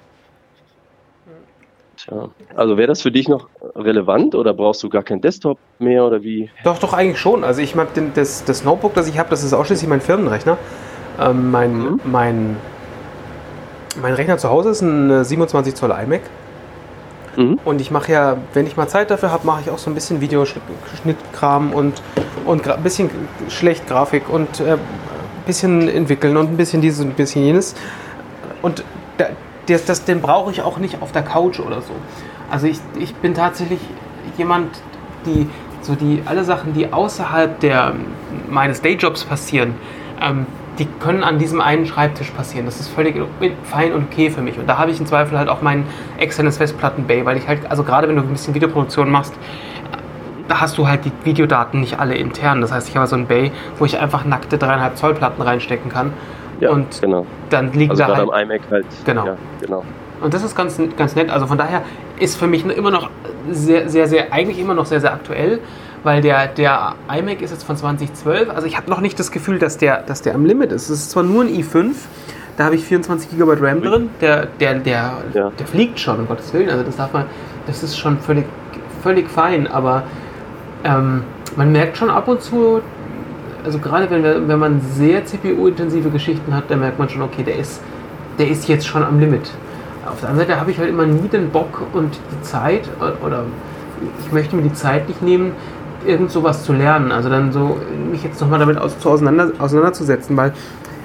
Tja, also wäre das für dich noch relevant oder brauchst du gar keinen Desktop mehr oder wie? Doch, doch, eigentlich schon. Also ich mag den, das, das Notebook, das ich habe, das ist ausschließlich mein Firmenrechner. Ähm, mein, mhm. mein, mein Rechner zu Hause ist ein siebenundzwanzig Zoll iMac. Mhm. Und ich mache ja, wenn ich mal Zeit dafür habe, mache ich auch so ein bisschen Videoschnittkram und, und ein bisschen schlecht Grafik und äh, ein bisschen entwickeln und ein bisschen dieses und ein bisschen jenes. Und da, das, das, den brauche ich auch nicht auf der Couch oder so. Also ich, ich bin tatsächlich jemand, die so die alle Sachen, die außerhalb der, meines Dayjobs passieren, ähm, die können an diesem einen Schreibtisch passieren. Das ist völlig fein und okay für mich. Und da habe ich im Zweifel halt auch mein externes Festplatten-Bay, weil ich halt, also gerade wenn du ein bisschen Videoproduktion machst, da hast du halt die Videodaten nicht alle intern. Das heißt, ich habe so ein Bay, wo ich einfach nackte dreieinhalb Zoll Platten reinstecken kann. Ja, und genau. Dann liegen also da halt... am iMac halt. Genau. Ja, genau. Und das ist ganz, ganz nett. Also von daher ist für mich immer noch sehr, sehr, sehr, eigentlich immer noch sehr, sehr aktuell, weil der, der iMac ist jetzt von zwanzig zwölf. Also ich habe noch nicht das Gefühl, dass der, dass der am Limit ist. Es ist zwar nur ein i fünf, da habe ich vierundzwanzig Gigabyte RAM drin. Der, der, der, ja. der fliegt schon, um Gottes Willen. Also das darf man, das ist schon völlig, völlig fein. Aber ähm, man merkt schon ab und zu, also gerade wenn, wir, wenn man sehr C P U-intensive Geschichten hat, dann merkt man schon, okay, der ist, der ist jetzt schon am Limit. Auf der anderen Seite habe ich halt immer nie den Bock und die Zeit, oder ich möchte mir die Zeit nicht nehmen, irgend sowas zu lernen. Also dann so mich jetzt nochmal damit aus, zu auseinander, auseinanderzusetzen, weil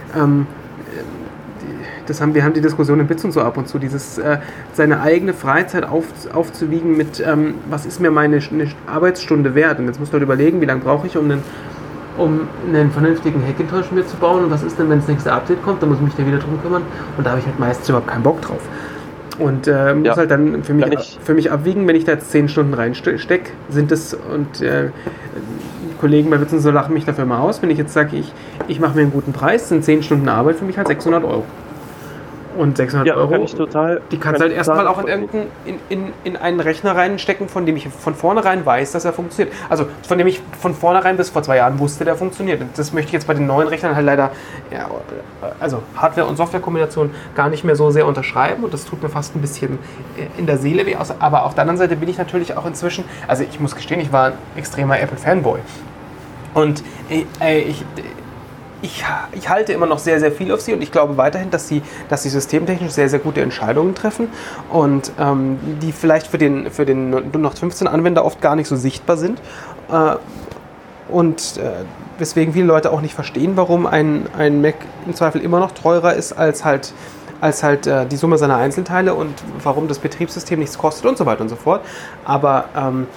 ähm, das haben, wir haben die Diskussion im Bits und so ab und zu, dieses äh, seine eigene Freizeit auf, aufzuwiegen mit, ähm, was ist mir meine eine Arbeitsstunde wert? Und jetzt musst du halt überlegen, wie lange brauche ich, um einen, um einen vernünftigen Hackintosh mir zu bauen, und was ist denn, wenn das nächste Update kommt, dann muss ich mich da wieder drum kümmern, und da habe ich halt meistens überhaupt keinen Bock drauf. Und äh, muss ja. halt dann für mich, für mich abwiegen, wenn ich da jetzt zehn Stunden reinstecke, sind es, und äh, Kollegen bei Bits und so lachen mich dafür mal aus, wenn ich jetzt sage, ich, ich mache mir einen guten Preis, sind zehn Stunden Arbeit für mich halt sechshundert Euro. Und sechshundert ja, Euro, kann ich total, die kannst du halt erstmal auch in, irgendein, in, in, in einen Rechner reinstecken, von dem ich von vornherein weiß, dass er funktioniert. Also von dem ich von vornherein bis vor zwei Jahren wusste, der funktioniert. Das möchte ich jetzt bei den neuen Rechnern halt leider, ja, also Hardware- und Software-Kombination, gar nicht mehr so sehr unterschreiben, und das tut mir fast ein bisschen in der Seele weh. Aber auf der anderen Seite bin ich natürlich auch inzwischen, also ich muss gestehen, ich war ein extremer Apple-Fanboy. Und äh, ich... Ich, ich halte immer noch sehr, sehr viel auf sie, und ich glaube weiterhin, dass sie, dass sie systemtechnisch sehr, sehr gute Entscheidungen treffen, und ähm, die vielleicht für den, für den null acht fünfzehn Anwender oft gar nicht so sichtbar sind. Äh, und äh, weswegen viele Leute auch nicht verstehen, warum ein, ein Mac im Zweifel immer noch teurer ist als halt, als halt äh, die Summe seiner Einzelteile, und warum das Betriebssystem nichts kostet und so weiter und so fort. Aber ähm,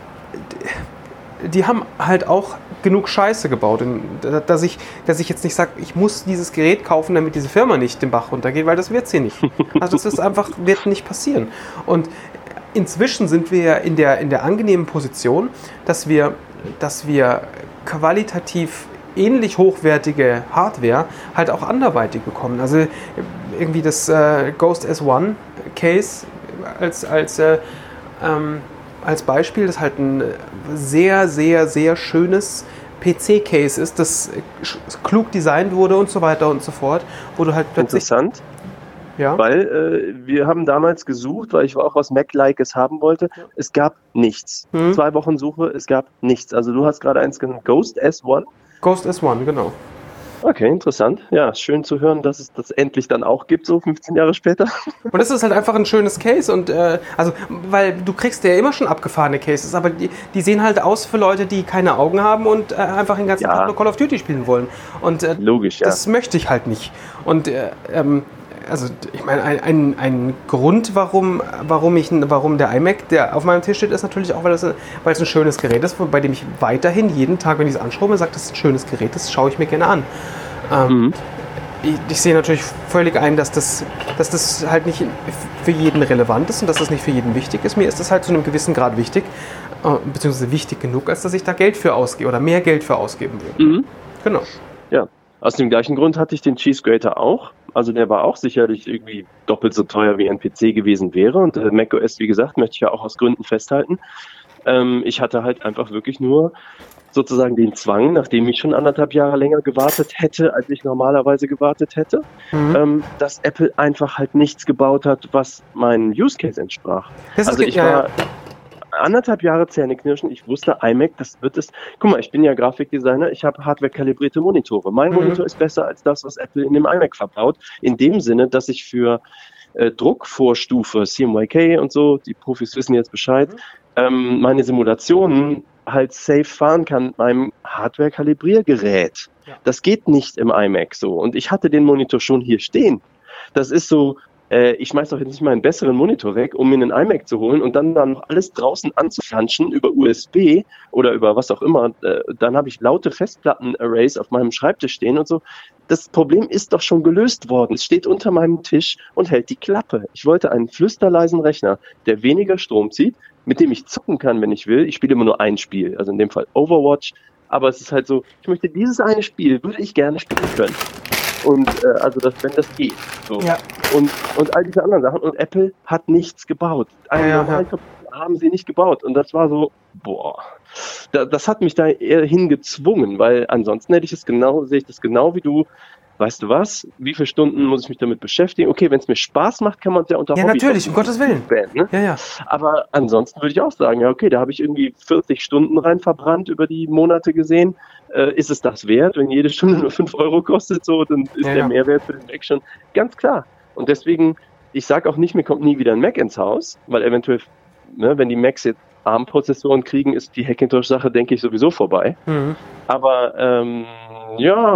die haben halt auch genug Scheiße gebaut, dass ich, dass ich jetzt nicht sage, ich muss dieses Gerät kaufen, damit diese Firma nicht den Bach runtergeht, weil das wird sie nicht. Also das ist einfach, wird nicht passieren. Und inzwischen sind wir ja in der, in der angenehmen Position, dass wir, dass wir qualitativ ähnlich hochwertige Hardware halt auch anderweitig bekommen. Also irgendwie das äh, Ghost S eins Case als, als äh, ähm, als Beispiel, das halt ein sehr, sehr, sehr schönes P C-Case ist, das klug designt wurde und so weiter und so fort, wo du halt plötzlich... Interessant, ja? weil äh, wir haben damals gesucht, weil ich auch was Mac-Likes haben wollte. Es gab nichts. Hm. Zwei Wochen Suche, es gab nichts. Also du hast gerade eins genannt, Ghost S eins? Ghost S eins, genau. Okay, interessant. Ja, schön zu hören, dass es das endlich dann auch gibt, so fünfzehn Jahre später. Und das ist halt einfach ein schönes Case, und äh, also, weil du kriegst ja immer schon abgefahrene Cases, aber die, die sehen halt aus für Leute, die keine Augen haben und äh, einfach den ganzen ja. Tag nur Call of Duty spielen wollen. Und äh, logisch, ja. Das möchte ich halt nicht. Und äh, ähm, also ich meine, ein, ein, ein Grund, warum, warum, ich, warum der iMac, der auf meinem Tisch steht, ist natürlich auch, weil es, weil es ein schönes Gerät ist, bei dem ich weiterhin jeden Tag, wenn ich es anschaue, mir sagt, das ist ein schönes Gerät, das schaue ich mir gerne an. Ähm, mhm. ich, ich sehe natürlich völlig ein, dass das, dass das halt nicht für jeden relevant ist und dass das nicht für jeden wichtig ist. Mir ist das halt zu einem gewissen Grad wichtig, äh, beziehungsweise wichtig genug, als dass ich da Geld für ausgebe oder mehr Geld für ausgeben würde. Mhm. Genau. Ja, aus dem gleichen Grund hatte ich den Cheese Grater auch. Also der war auch sicherlich irgendwie doppelt so teuer wie ein P C gewesen wäre. Und äh, macOS, wie gesagt, möchte ich ja auch aus Gründen festhalten. Ähm, ich hatte halt einfach wirklich nur sozusagen den Zwang, nachdem ich schon anderthalb Jahre länger gewartet hätte, als ich normalerweise gewartet hätte, mhm. ähm, dass Apple einfach halt nichts gebaut hat, was meinem Use Case entsprach. Das also ich ja, war... Ja. anderthalb Jahre Zähneknirschen, ich wusste, iMac, das wird es. Guck mal, ich bin ja Grafikdesigner, ich habe hardware-kalibrierte Monitore. Mein mhm. Monitor ist besser als das, was Apple in dem iMac verbaut. In dem Sinne, dass ich für äh, Druckvorstufe, C M Y K und so, die Profis wissen jetzt Bescheid, mhm. ähm, meine Simulationen halt safe fahren kann mit meinem Hardware-Kalibriergerät. Ja. Das geht nicht im iMac so. Und ich hatte den Monitor schon hier stehen. Das ist so, ich schmeiß doch jetzt nicht mal einen besseren Monitor weg, um mir einen iMac zu holen und dann dann noch alles draußen anzuflanschen über U S B oder über was auch immer. Dann habe ich laute Festplatten-Arrays auf meinem Schreibtisch stehen und so. Das Problem ist doch schon gelöst worden. Es steht unter meinem Tisch und hält die Klappe. Ich wollte einen flüsterleisen Rechner, der weniger Strom zieht, mit dem ich zocken kann, wenn ich will. Ich spiele immer nur ein Spiel, also in dem Fall Overwatch. Aber es ist halt so, ich möchte dieses eine Spiel, würde ich gerne spielen können. Und äh, also das, wenn das geht. So. Ja. Und, und all diese anderen Sachen. Und Apple hat nichts gebaut. Einen ja, normalen ja. Computer haben sie nicht gebaut. Und das war so, boah. Da, das hat mich da eher hingezwungen, weil ansonsten hätte ich es genau, sehe ich das genau wie du. Weißt du was? Wie viele Stunden muss ich mich damit beschäftigen? Okay, wenn es mir Spaß macht, kann man es ja unter Ja, Hobby natürlich, um Gottes Willen. Band, ne? Ja, ja. Aber ansonsten würde ich auch sagen, ja, okay, da habe ich irgendwie vierzig Stunden rein verbrannt über die Monate gesehen. Äh, ist es das wert? Wenn jede Stunde nur fünf Euro kostet, so, dann ist ja, der ja. Mehrwert für den Mac schon ganz klar. Und deswegen, ich sage auch nicht, mir kommt nie wieder ein Mac ins Haus, weil eventuell, ne, wenn die Macs jetzt ARM-Prozessoren kriegen, ist die Hackintosh-Sache, denke ich, sowieso vorbei. Mhm. Aber, ähm, ja,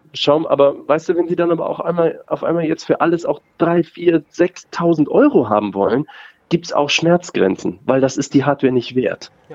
Schaum, aber weißt du, wenn die dann aber auch einmal auf einmal jetzt für alles auch drei, vier, sechstausend Euro haben wollen, gibt es auch Schmerzgrenzen, weil das ist die Hardware nicht wert. Ja.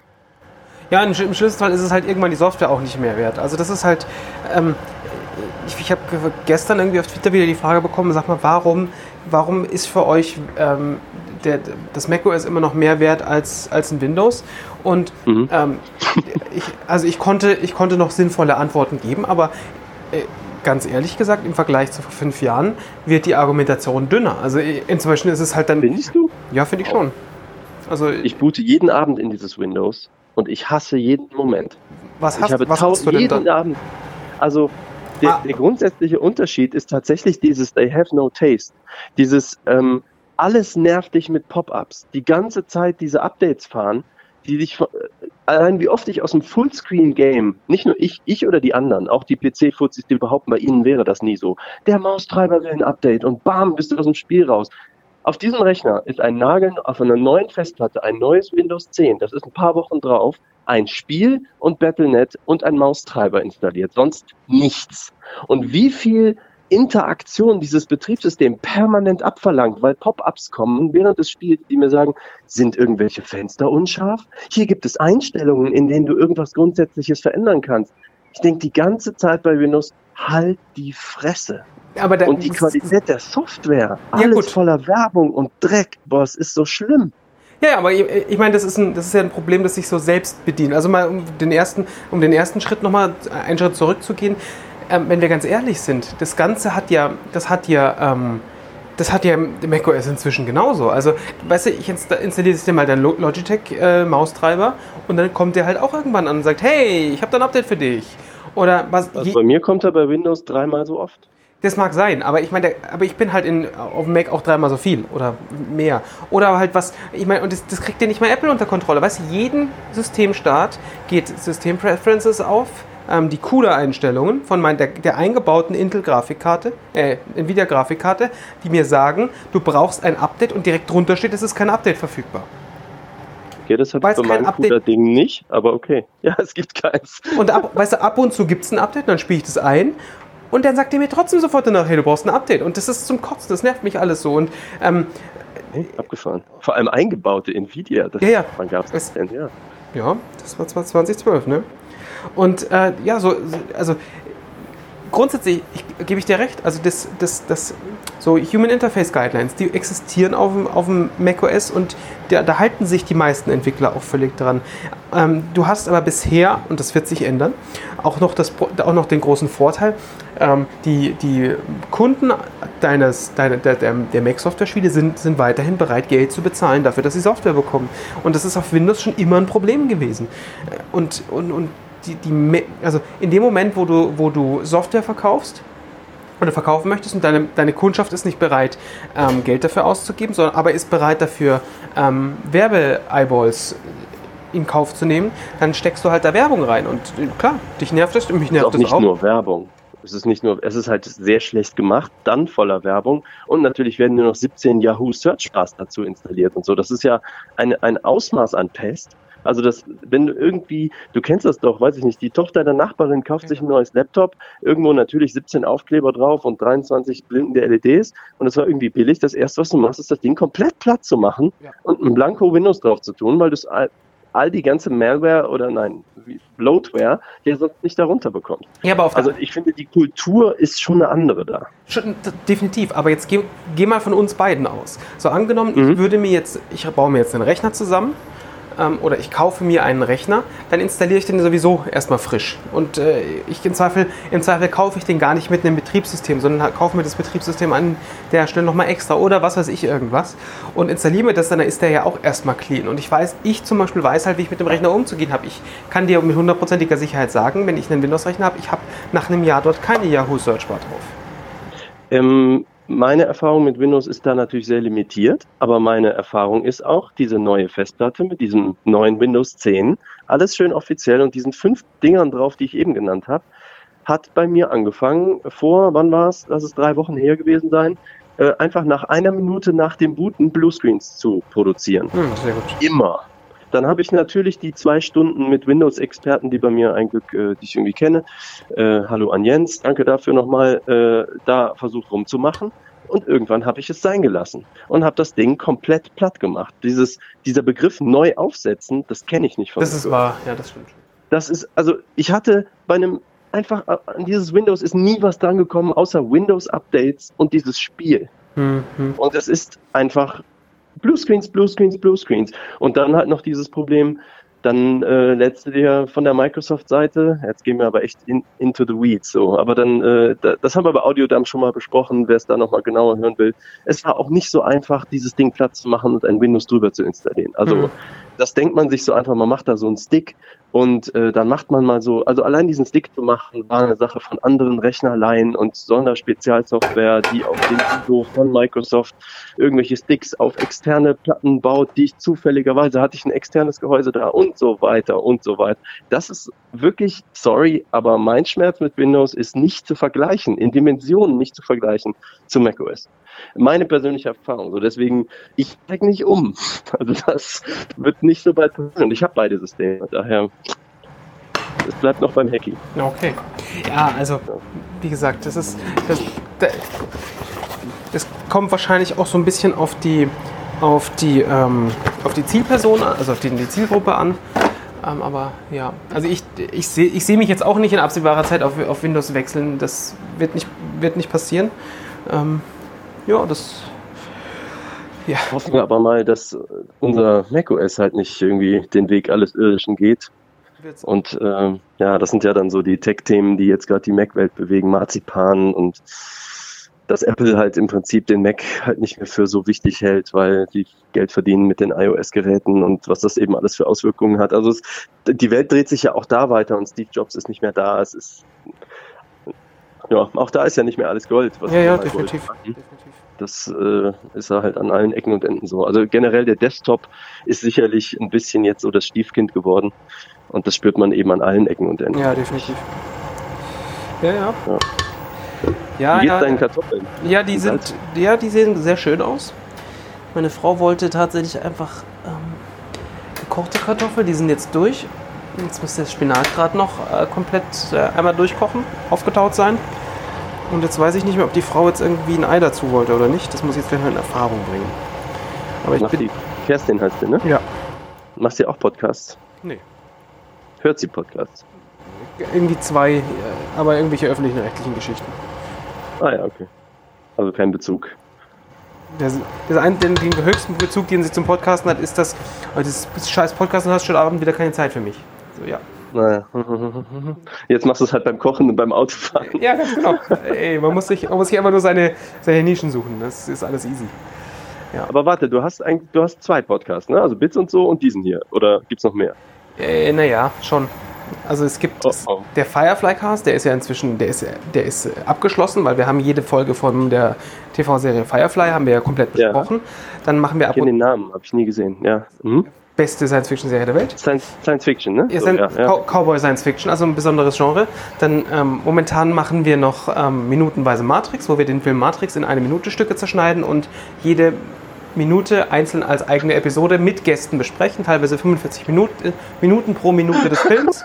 Ja, im schlimmsten Fall ist es halt irgendwann die Software auch nicht mehr wert. Also das ist halt, ähm, ich, ich habe gestern irgendwie auf Twitter wieder die Frage bekommen, sag mal, warum, warum ist für euch ähm, der, das macOS immer noch mehr wert als, als ein Windows? Und mhm. ähm, ich, also ich konnte, ich konnte noch sinnvolle Antworten geben, aber äh, ganz ehrlich gesagt, im Vergleich zu vor fünf Jahren wird die Argumentation dünner. Also inzwischen ist es halt dann... Findest du? Ja, finde ich schon. Also, ich boote jeden Abend in dieses Windows und ich hasse jeden Moment. Was hast, ich habe was hast du denn jeden dann? Abend. Also der, ah. der grundsätzliche Unterschied ist tatsächlich dieses They have no taste. Dieses ähm, alles nervt dich mit Pop-ups. Die ganze Zeit diese Updates fahren, die dich, allein wie oft ich aus dem Fullscreen-Game, nicht nur ich, ich oder die anderen, auch die P C-Fuzis, die behaupten, bei ihnen wäre das nie so. Der Maustreiber will ein Update und bam, bist du aus dem Spiel raus. Auf diesem Rechner ist ein Nagel auf einer neuen Festplatte, ein neues Windows zehn, das ist ein paar Wochen drauf, ein Spiel und Battle Punkt net und ein Maustreiber installiert, sonst nichts. Und wie viel Interaktion dieses Betriebssystem permanent abverlangt, weil Pop-ups kommen während des Spiels, die mir sagen, sind irgendwelche Fenster unscharf? Hier gibt es Einstellungen, in denen du irgendwas Grundsätzliches verändern kannst. Ich denke die ganze Zeit bei Windows, halt die Fresse. Aber da, und die Qualität der Software, alles ja, voller Werbung und Dreck, boah, es ist so schlimm. Ja, aber ich, ich meine, das ist, ein, das ist ja ein Problem, das sich so selbst bedient. Also mal um den ersten, um den ersten Schritt nochmal einen Schritt zurückzugehen, ähm, wenn wir ganz ehrlich sind, das Ganze hat ja, das hat ja, ähm, das hat ja macOS inzwischen genauso. Also, weißt du, ich installiere jetzt dir mal deinen Logitech-Maustreiber äh, und dann kommt der halt auch irgendwann an und sagt, hey, ich habe da ein Update für dich. Oder was? Also bei mir kommt er bei Windows dreimal so oft. Das mag sein, aber ich meine, aber ich bin halt in, auf dem Mac auch dreimal so viel oder mehr. Oder halt was, ich meine, und das, das kriegt ja nicht mal Apple unter Kontrolle. Weißt du, jeden Systemstart geht System Preferences auf, ähm, die C U D A-Einstellungen von mein, der, der eingebauten Intel-Grafikkarte, äh, Nvidia-Grafikkarte, die mir sagen, du brauchst ein Update und direkt drunter steht, es ist kein Update verfügbar. Okay, das hat bei meinem C U D A-Ding nicht, aber okay. Ja, es gibt keins. Und ab, weißt du, ab und zu gibt es ein Update, dann spiele ich das ein. Und dann sagt er mir trotzdem sofort danach, hey, du brauchst ein Update. Und das ist zum Kotzen, das nervt mich alles so. Und, ähm, abgefahren. Vor allem eingebaute Nvidia. Das, ja, ja. Wann gab es denn? Ja. Ja, das war zwanzig zwölf, ne? Und äh, ja, so, also grundsätzlich ich, gebe ich dir recht, also das, das, das, so Human Interface Guidelines, die existieren auf dem, auf dem macOS und da, da halten sich die meisten Entwickler auch völlig dran. Ähm, du hast aber bisher, und das wird sich ändern, auch noch, das, auch noch den großen Vorteil, ähm, die, die Kunden deines, deiner, der, der, der Mac-Software-Spiele sind, sind weiterhin bereit, Geld zu bezahlen dafür, dass sie Software bekommen. Und das ist auf Windows schon immer ein Problem gewesen. Und, und, und die, die, also in dem Moment, wo du, wo du Software verkaufst, oder verkaufen möchtest und deine, deine Kundschaft ist nicht bereit, ähm, Geld dafür auszugeben, sondern aber ist bereit dafür, ähm, Werbe-Eyeballs in Kauf zu nehmen, dann steckst du halt da Werbung rein. Und klar, dich nervt das, mich nervt das auch. Es ist auch nicht nur Werbung. Es ist nicht nur, es ist halt sehr schlecht gemacht, dann voller Werbung und natürlich werden nur noch siebzehn Yahoo Search Bars dazu installiert und so. Das ist ja eine, ein Ausmaß an Pest. Also das, wenn du irgendwie, du kennst das doch, weiß ich nicht, die Tochter der Nachbarin kauft sich ein neues Laptop, irgendwo natürlich siebzehn Aufkleber drauf und dreiundzwanzig blinkende L E Ds und das war irgendwie billig. Das erste, was du machst, ist das Ding komplett platt zu machen ja. und ein Blanko Windows drauf zu tun, weil du all, all die ganze Malware oder nein, Bloatware ja sonst nicht darunter bekommst. Ja, aber auf also ich finde, die Kultur ist schon eine andere da. Schon, definitiv, aber jetzt geh, geh mal von uns beiden aus. So angenommen, mhm. ich würde mir jetzt, ich baue mir jetzt einen Rechner zusammen, oder ich kaufe mir einen Rechner, dann installiere ich den sowieso erstmal frisch. Und äh, ich im Zweifel, im Zweifel kaufe ich den gar nicht mit einem Betriebssystem, sondern kaufe mir das Betriebssystem an der Stelle nochmal extra oder was weiß ich irgendwas und installiere mir das, dann ist der ja auch erstmal clean. Und ich weiß, ich zum Beispiel weiß halt, wie ich mit dem Rechner umzugehen habe. Ich kann dir mit hundertprozentiger Sicherheit sagen, wenn ich einen Windows-Rechner habe, ich habe nach einem Jahr dort keine Yahoo Search Bar drauf. Ähm... Meine Erfahrung mit Windows ist da natürlich sehr limitiert, aber meine Erfahrung ist auch, diese neue Festplatte mit diesem neuen Windows zehn, alles schön offiziell und diesen fünf Dingern drauf, die ich eben genannt habe, hat bei mir angefangen, vor, wann war es, lass es drei Wochen her gewesen sein, äh, einfach nach einer Minute nach dem Booten Bluescreens zu produzieren. Hm, sehr gut. Immer. Dann habe ich natürlich die zwei Stunden mit Windows-Experten, die bei mir eigentlich, äh, die ich irgendwie kenne, äh, hallo an Jens, danke dafür nochmal, äh, da versucht rumzumachen. Und irgendwann habe ich es sein gelassen und habe das Ding komplett platt gemacht. Dieses, dieser Begriff neu aufsetzen, das kenne ich nicht von Das ist wahr, ja, das stimmt. Das ist, also ich hatte bei einem, einfach an dieses Windows ist nie was dran gekommen, außer Windows-Updates und dieses Spiel. Mhm. Und es ist einfach Bluescreens, Bluescreens, Bluescreens. Und dann halt noch dieses Problem, dann äh, lädst du dir von der Microsoft-Seite, jetzt gehen wir aber echt in, into the weeds, so, aber dann, äh, da, das haben wir bei Audiodump schon mal besprochen, wer es da nochmal genauer hören will. Es war auch nicht so einfach, dieses Ding platt zu machen und ein Windows drüber zu installieren. Also mhm. das denkt man sich so einfach, man macht da so einen Stick und äh, dann macht man mal so, also allein diesen Stick zu machen, war eine Sache von anderen Rechnerleihen und Sonderspezialsoftware, die auf dem Video von Microsoft irgendwelche Sticks auf externe Platten baut, die ich zufälligerweise hatte ich ein externes Gehäuse da und so weiter und so weiter. Das ist wirklich, sorry, aber mein Schmerz mit Windows ist nicht zu vergleichen, in Dimensionen nicht zu vergleichen zu macOS. Meine persönliche Erfahrung. So deswegen, ich steige nicht um. Also das wird nicht so bald passieren. Und ich habe beide Systeme. Daher, es bleibt noch beim Hacky. Okay. Ja, also, wie gesagt, das ist, das, das, das kommt wahrscheinlich auch so ein bisschen auf die, auf die, ähm, auf die Zielperson, also auf die, die Zielgruppe an. Ähm, aber ja, also ich, ich sehe ich seh mich jetzt auch nicht in absehbarer Zeit auf, auf Windows wechseln. Das wird nicht, wird nicht passieren. Ähm, Ja, das. Ja. Hoffen wir aber mal, dass unser macOS halt nicht irgendwie den Weg alles Irdischen geht. Und ähm, ja, das sind ja dann so die Tech-Themen, die jetzt gerade die Mac-Welt bewegen, Marzipan und dass Apple halt im Prinzip den Mac halt nicht mehr für so wichtig hält, weil die Geld verdienen mit den iOS-Geräten und was das eben alles für Auswirkungen hat. Also es, die Welt dreht sich ja auch da weiter und Steve Jobs ist nicht mehr da. Es ist ja, auch da ist ja nicht mehr alles Gold. Was ja, ja, definitiv. definitiv. Das äh, ist halt an allen Ecken und Enden so. Also generell der Desktop ist sicherlich ein bisschen jetzt so das Stiefkind geworden. Und das spürt man eben an allen Ecken und Enden. Ja, definitiv. Ja, ja. ja. ja Wie geht's ja, deinen Kartoffeln? Ja, die sind, ja, die sehen sehr schön aus. Meine Frau wollte tatsächlich einfach ähm, gekochte Kartoffeln. Die sind jetzt durch. Jetzt muss der Spinat gerade noch äh, komplett äh, einmal durchkochen, aufgetaut sein. Und jetzt weiß ich nicht mehr, ob die Frau jetzt irgendwie ein Ei dazu wollte oder nicht. Das muss ich jetzt gleich mal in Erfahrung bringen. Aber ich Mach bin... die Kerstin heißt sie, ne? Ja. Machst du auch Podcasts? Nee. Hört sie Podcasts? Irgendwie zwei, aber irgendwelche öffentlichen rechtlichen Geschichten. Ah ja, okay. Also kein Bezug. Das, das ein, den, den höchsten Bezug, den sie zum Podcasten hat, ist, dass oh, das scheiß Podcasten hast, heute Abend wieder keine Zeit für mich. So, ja. Naja. Jetzt machst du es halt beim Kochen und beim Autofahren. Ja, ganz genau. Ey, man, muss sich, man muss sich einfach nur seine, seine Nischen suchen. Das ist alles easy. Ja. Aber warte, du hast eigentlich, du hast zwei Podcasts, ne? Also Bits und so und diesen hier. Oder gibt's noch mehr? Äh, naja, schon. Also es gibt oh, oh. der Firefly-Cast, der ist ja inzwischen, der ist, der ist abgeschlossen, weil wir haben jede Folge von der T V-Serie Firefly haben wir ja komplett besprochen. Ja. Dann machen wir ab ich kenne den Namen, habe ich nie gesehen. Ja. Mhm. Beste Science-Fiction-Serie der Welt. Science, Science Fiction, ne? Ja, so, ja, ja. Cowboy-Science-Fiction, also ein besonderes Genre. Dann ähm, momentan machen wir noch ähm, minutenweise Matrix, wo wir den Film Matrix in eine Minute Stücke zerschneiden und jede Minute einzeln als eigene Episode mit Gästen besprechen, teilweise fünfundvierzig Minuten, Minuten pro Minute des Films.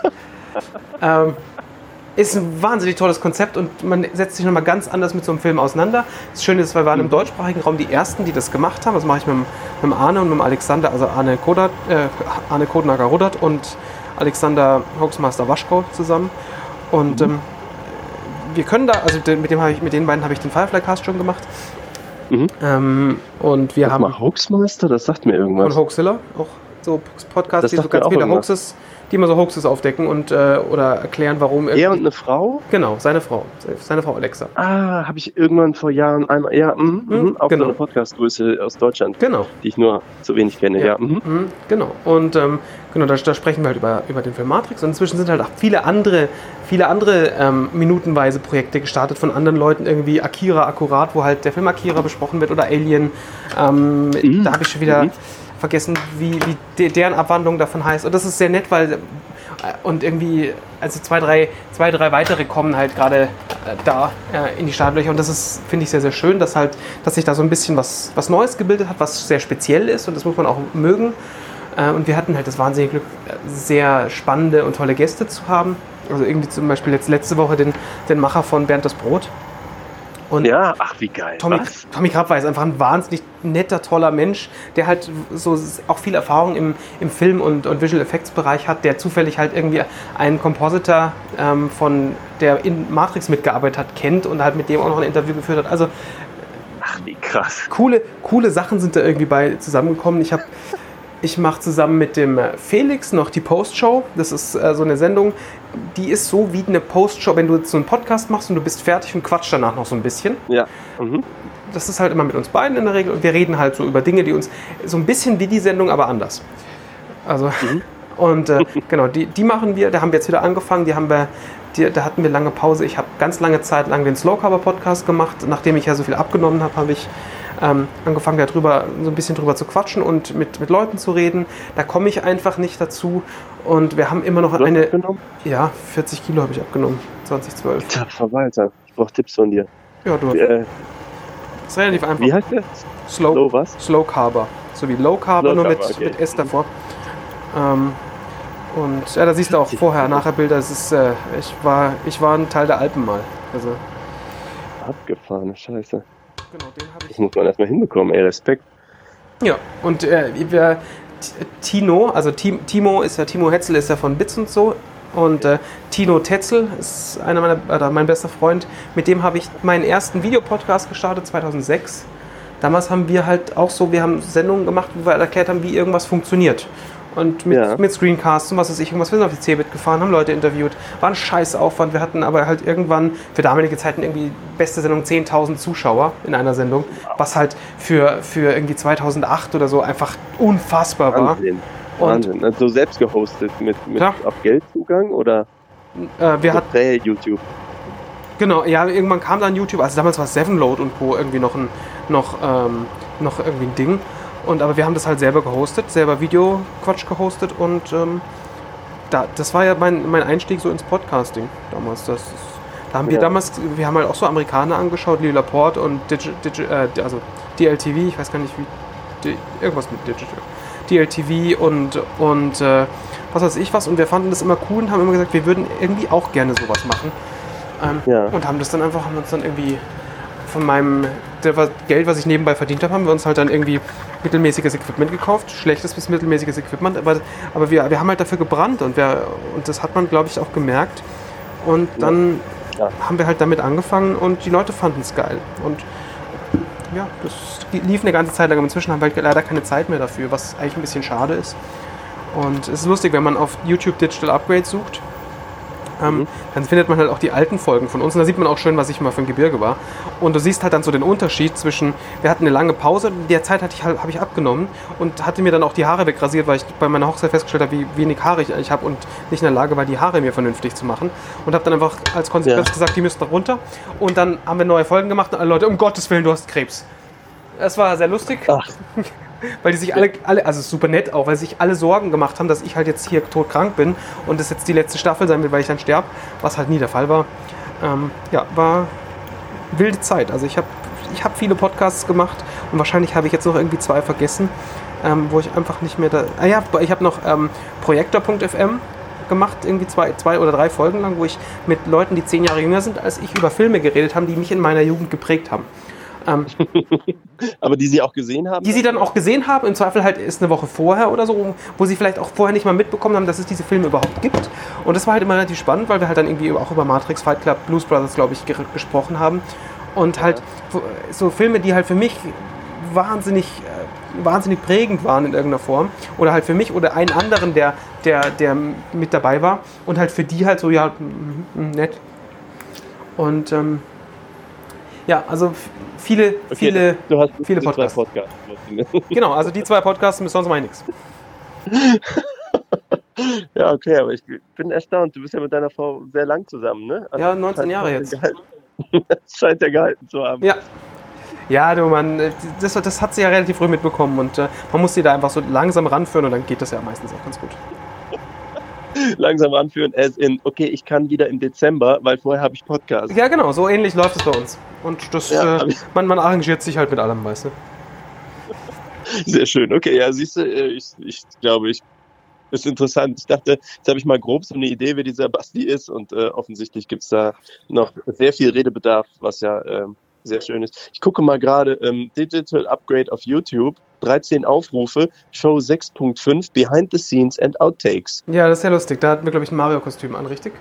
ähm, ist ein wahnsinnig tolles Konzept und man setzt sich nochmal ganz anders mit so einem Film auseinander. Das Schöne ist, wir waren im deutschsprachigen Raum die Ersten, die das gemacht haben. Das mache ich mit dem, mit dem Arne und mit dem Alexander, also Arne Kodat, äh, Arne Kodnager-Rudert und Alexander Hoaxmaster Waschkau zusammen. Und mhm. ähm, wir können da, also mit, dem ich, mit den beiden habe ich den Firefly-Cast schon gemacht. Mhm. Ähm, und wir Was haben mal Hoaxmaster, das sagt mir irgendwas. Und Hoaxilla, auch so Podcasts, das die so ganz viele Hoaxes, die immer so Hoaxes aufdecken und äh, oder erklären, warum. Er und eine Frau? Genau, seine Frau, seine Frau Alexa. Ah, habe ich irgendwann vor Jahren einmal, ja, mh, mhm, auch genau. so eine Podcastgröße aus Deutschland, genau. die ich nur zu wenig kenne, ja. ja mh. Mhm, genau. Und ähm, genau, da, da sprechen wir halt über, über den Film Matrix. Und inzwischen sind halt auch viele andere, viele andere ähm, minutenweise Projekte gestartet von anderen Leuten, irgendwie Akira Akkurat, wo halt der Film Akira besprochen wird oder Alien. Ähm, mhm. Da habe ich schon wieder mhm. vergessen, wie, wie de, deren Abwandlung davon heißt. Und das ist sehr nett, weil und irgendwie, also zwei, drei, zwei, drei weitere kommen halt gerade äh, da äh, in die Startlöcher und das ist, finde ich, sehr, sehr schön, dass halt, dass sich da so ein bisschen was, was Neues gebildet hat, was sehr speziell ist und das muss man auch mögen. Äh, und wir hatten halt das wahnsinnige Glück, sehr spannende und tolle Gäste zu haben. Also irgendwie zum Beispiel jetzt letzte Woche den, den Macher von Bernd das Brot. Und ja, ach wie geil. Tommy, Was? Tommy Krabweis ist einfach ein wahnsinnig netter, toller Mensch, der halt so auch viel Erfahrung im, im Film- und, und Visual Effects Bereich hat, der zufällig halt irgendwie einen Compositor ähm, von, der in Matrix mitgearbeitet hat, kennt und halt mit dem auch noch ein Interview geführt hat. Also Ach wie krass. coole, coole Sachen sind da irgendwie bei zusammengekommen. Ich habe Ich mache zusammen mit dem Felix noch die Postshow. Das ist äh, so eine Sendung, die ist so wie eine Postshow, wenn du jetzt so einen Podcast machst und du bist fertig und quatscht danach noch so ein bisschen. Ja. Mhm. Das ist halt immer mit uns beiden in der Regel und wir reden halt so über Dinge, die uns so ein bisschen wie die Sendung, aber anders. Also, mhm. und äh, genau, die, die machen wir, da haben wir jetzt wieder angefangen, die haben wir, die, da hatten wir lange Pause. Ich habe ganz lange Zeit lang den Slow Carver Podcast gemacht. Nachdem ich ja so viel abgenommen habe, habe ich Ähm, angefangen darüber so ein bisschen drüber zu quatschen und mit, mit Leuten zu reden. Da komme ich einfach nicht dazu und wir haben immer noch Du hast eine... abgenommen? Ja, vierzig Kilo habe ich abgenommen, zwanzig zwölf. Tapfer Walter. Ich brauche Tipps von dir. Ja, du. Äh, Ist relativ einfach. wie heißt der? Slow, Slow was? Slow Carber. So wie Low Carber, Slow nur mit, Carber, okay. mit S davor. Ähm, und ja, da siehst du auch vorher, nachher Bilder. Es ist, äh, ich, war, ich war ein Teil der Alpen mal. Also, Abgefahrene Scheiße. genau, den habe ich. Das muss man erstmal hinbekommen, ey, Respekt. Ja, und äh, wir, Tino, also Timo ist ja, Timo Hetzel ist ja von Bits und so. Und äh, Tino Tetzel ist einer meiner, oder mein bester Freund. Mit dem habe ich meinen ersten Videopodcast gestartet, zweitausendsechs. Damals haben wir halt auch so, wir haben Sendungen gemacht, wo wir erklärt haben, wie irgendwas funktioniert. Und mit, Ja. mit Screencasts und was weiß ich, irgendwas. Wir sind auf die Cebit gefahren, haben Leute interviewt. War ein scheiß Aufwand. Wir hatten aber halt irgendwann für damalige Zeiten irgendwie beste Sendung zehntausend Zuschauer in einer Sendung. Was halt für, für irgendwie zweitausendacht oder so einfach unfassbar war. Wahnsinn. Und Wahnsinn. Also selbst gehostet mit, mit Klar. auf Geldzugang oder äh, wir hatten Prä-YouTube? Genau, ja, irgendwann kam dann YouTube, also damals war Sevenload und Co. irgendwie noch ein, noch, ähm, noch irgendwie ein Ding. Und, aber wir haben das halt selber gehostet, selber Video-Quatsch gehostet und ähm, da, das war ja mein, mein Einstieg so ins Podcasting damals. Das ist, da haben wir Ja. damals, wir haben halt auch so Amerikaner angeschaut, Leo Laporte und Digi, Digi, äh, also D L T V, ich weiß gar nicht wie, D, irgendwas mit Digital. D L T V und, und äh, was weiß ich was und wir fanden das immer cool und haben immer gesagt, wir würden irgendwie auch gerne sowas machen. Ähm, Ja. Und haben das dann einfach, haben uns dann irgendwie von meinem der, was, Geld, was ich nebenbei verdient habe, haben wir uns halt dann irgendwie mittelmäßiges Equipment gekauft, schlechtes bis mittelmäßiges Equipment, aber, aber wir, wir haben halt dafür gebrannt und, wir, und das hat man, glaube ich, auch gemerkt. Und dann Ja. haben wir halt damit angefangen und die Leute fanden es geil. Und ja, das lief eine ganze Zeit lang. Inzwischen haben wir halt leider keine Zeit mehr dafür, was eigentlich ein bisschen schade ist. Und es ist lustig, wenn man auf YouTube Digital Upgrade sucht, ähm, Mhm. dann findet man halt auch die alten Folgen von uns. Und da sieht man auch schön, was ich mal für ein Gebirge war. Und du siehst halt dann so den Unterschied zwischen, wir hatten eine lange Pause, in der Zeit hatte ich, halt- habe ich abgenommen und hatte mir dann auch die Haare wegrasiert, weil ich bei meiner Hochzeit festgestellt habe, wie wenig Haare ich eigentlich habe und nicht in der Lage war, die Haare mir vernünftig zu machen. Und habe dann einfach als Konsequenz Ja. gesagt, die müssten runter. Und dann haben wir neue Folgen gemacht und alle Leute, um Gottes Willen, du hast Krebs. Das war sehr lustig. Ach. Weil die sich alle, alle, also super nett auch, weil sich alle Sorgen gemacht haben, dass ich halt jetzt hier todkrank bin und das jetzt die letzte Staffel sein wird, weil ich dann sterbe, was halt nie der Fall war. Ähm, ja, war wilde Zeit. Also ich habe ich hab viele Podcasts gemacht und wahrscheinlich habe ich jetzt noch irgendwie zwei vergessen, ähm, wo ich einfach nicht mehr da... Ah ja, ich habe noch ähm, Projektor Punkt F M gemacht, irgendwie zwei, zwei oder drei Folgen lang, wo ich mit Leuten, die zehn Jahre jünger sind als ich, über Filme geredet haben, die mich in meiner Jugend geprägt haben. Ähm, Aber die sie auch gesehen haben? die sie dann auch gesehen haben, im Zweifel halt ist eine Woche vorher oder so, wo sie vielleicht auch vorher nicht mal mitbekommen haben, dass es diese Filme überhaupt gibt. Und das war halt immer relativ spannend, weil wir halt dann irgendwie auch über Matrix, Fight Club, Blues Brothers, glaube ich, ger- gesprochen haben. Und halt wo- so Filme, die halt für mich wahnsinnig, äh, wahnsinnig prägend waren in irgendeiner Form. Oder halt für mich oder einen anderen, der, der, der mit dabei war. Und halt für die halt so, ja, mm, mm, nett. Und ähm, ja, also f- viele, Okay, viele, du hast viele diese zwei Podcasts. Podcasts. Genau, also die zwei Podcasts, sonst mache ich nichts. Ja, okay, aber ich bin erstaunt. Du bist ja mit deiner Frau sehr lang zusammen, ne? Also Ja, neunzehn scheint- Jahre scheint jetzt. ja gehalten- Das scheint ja gehalten zu haben. Ja. Ja, du Mann, das, das hat sie ja relativ früh mitbekommen und äh, man muss sie da einfach so langsam ranführen und dann geht das ja meistens auch ganz gut. Langsam anführen, as in, okay, ich kann wieder im Dezember, weil vorher habe ich Podcast. Ja, genau, so ähnlich läuft es bei uns. Und das, Ja, äh, hab ich- man, man arrangiert sich halt mit allem, weißt du. Sehr schön. Okay, ja, siehst du, ich, ich glaube, ich ist interessant. Ich dachte, jetzt habe ich mal grob so eine Idee, wer dieser Basti ist und äh, offensichtlich gibt es da noch sehr viel Redebedarf, was ja ähm, sehr schön ist. Ich gucke mal gerade ähm, Digital Upgrade auf YouTube, dreizehn Aufrufe, Show sechs Punkt fünf, Behind the Scenes and Outtakes. Ja, das ist ja lustig. Da hatten wir, glaube ich, ein Mario-Kostüm an, richtig?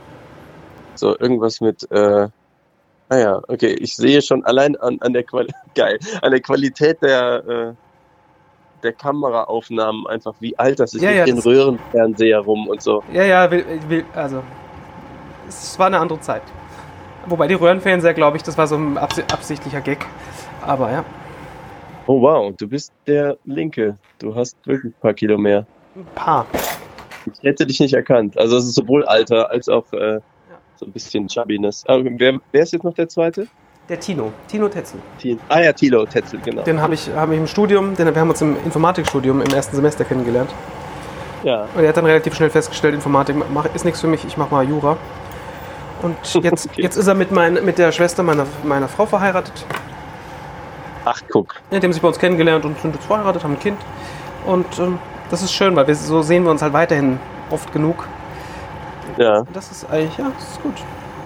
So, irgendwas mit, äh, naja, okay, ich sehe schon allein an, an der Quali- geil, an der Qualität der, äh, der Kameraaufnahmen einfach, wie alt das ist, Ja, mit ja, den das- Röhrenfernseher rum und so. Ja, ja, will, will, also es war eine andere Zeit. Wobei die Röhrenfernseher, glaube ich, das war so ein absi- absichtlicher Gag. Aber ja, Oh wow, du bist der Linke. Du hast wirklich ein paar Kilo mehr. ein paar. Ich hätte dich nicht erkannt. Also es ist sowohl Alter als auch äh, so ein bisschen Chubbiness. Aber wer, wer ist jetzt noch der Zweite? Der Tino, Tino Tetzel. Tilo. Ah ja, Tilo Tetzel, genau. Den habe ich, hab ich im Studium, den, wir haben uns im Informatikstudium im ersten Semester kennengelernt. Ja. Und er hat dann relativ schnell festgestellt, Informatik mach, ist nichts für mich, ich mache mal Jura. Und jetzt, Okay. jetzt ist er mit, mein, mit der Schwester meiner, meiner Frau verheiratet. Ach, guck. Die haben sich bei uns kennengelernt und sind jetzt verheiratet, haben ein Kind. Und ähm, das ist schön, weil wir, so sehen wir uns halt weiterhin oft genug. Ja, Und das ist eigentlich, ja, das ist gut.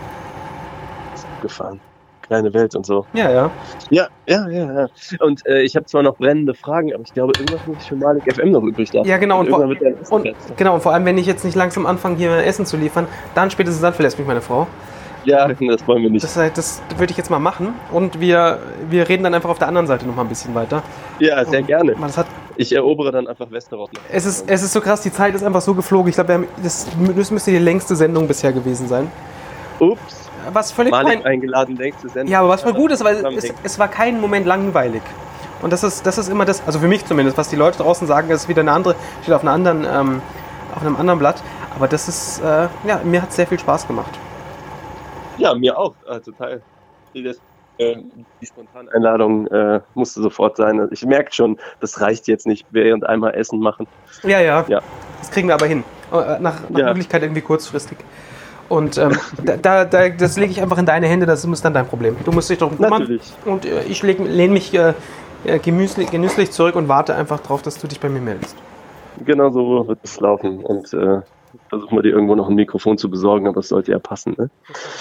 ist gefahren. Kleine Welt und so. Ja, ja. Ja, ja, ja, ja. Und äh, ich habe zwar noch brennende Fragen, aber ich glaube, irgendwas muss ich für Malik F M noch übrig lassen. Ja, genau. Und vor, irgendwann wird der Essen und, fertig. genau, und vor allem, wenn ich jetzt nicht langsam anfange, hier Essen zu liefern, dann spätestens dann verlässt mich meine Frau. Ja, das wollen wir nicht. Das, heißt, das würde ich jetzt mal machen. Und wir, wir reden dann einfach auf der anderen Seite noch mal ein bisschen weiter. Ja, sehr gerne. Weil Das hat, Ich erobere dann einfach Westeros. noch. es, ist, es ist so krass, die Zeit ist einfach so geflogen. Ich glaube, wir haben- das, das müsste die längste Sendung bisher gewesen sein. Ups, Was völlig Malik fein. eingeladen, nächste Sendung. Ja, aber was voll gut ist, weil es, Zusammenhängt. es war kein Moment langweilig. Und das ist, das ist immer das, also für mich zumindest, was die Leute draußen sagen, ist wieder eine andere, steht auf, einer anderen, ähm, auf einem anderen Blatt. Aber das ist, äh, ja, mir hat es sehr viel Spaß gemacht. Ja, mir auch, äh, total. Die, das, äh, die Spontaneinladung äh, musste sofort sein. Ich merke schon, das reicht jetzt nicht, während einmal Essen machen. Ja, ja, Ja. das kriegen wir aber hin. Äh, Nach, nach Ja. Möglichkeit irgendwie kurzfristig. Und ähm, da, da, da, das lege ich einfach in deine Hände, das ist dann dein Problem. Du musst dich darum kümmern. Natürlich. Und äh, ich leg- lehne mich äh, äh, gemüslich, genüsslich zurück und warte einfach drauf, dass du dich bei mir meldest. Genau so wird es laufen. Und äh, versuchen wir dir irgendwo noch ein Mikrofon zu besorgen, aber es sollte ja passen, ne?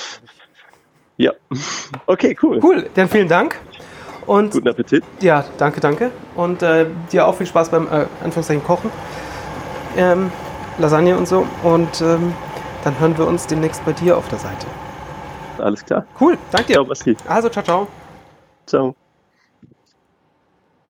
Ja. Okay, cool. Cool, dann vielen Dank. Und Guten Appetit. ja, danke, danke. Und äh, dir auch viel Spaß beim äh, Anführungszeichen Kochen. Ähm, Lasagne und so. Und ähm, dann hören wir uns demnächst bei dir auf der Seite. Alles klar. Cool, danke dir. Ciao, Basti. Also, ciao, ciao. Ciao.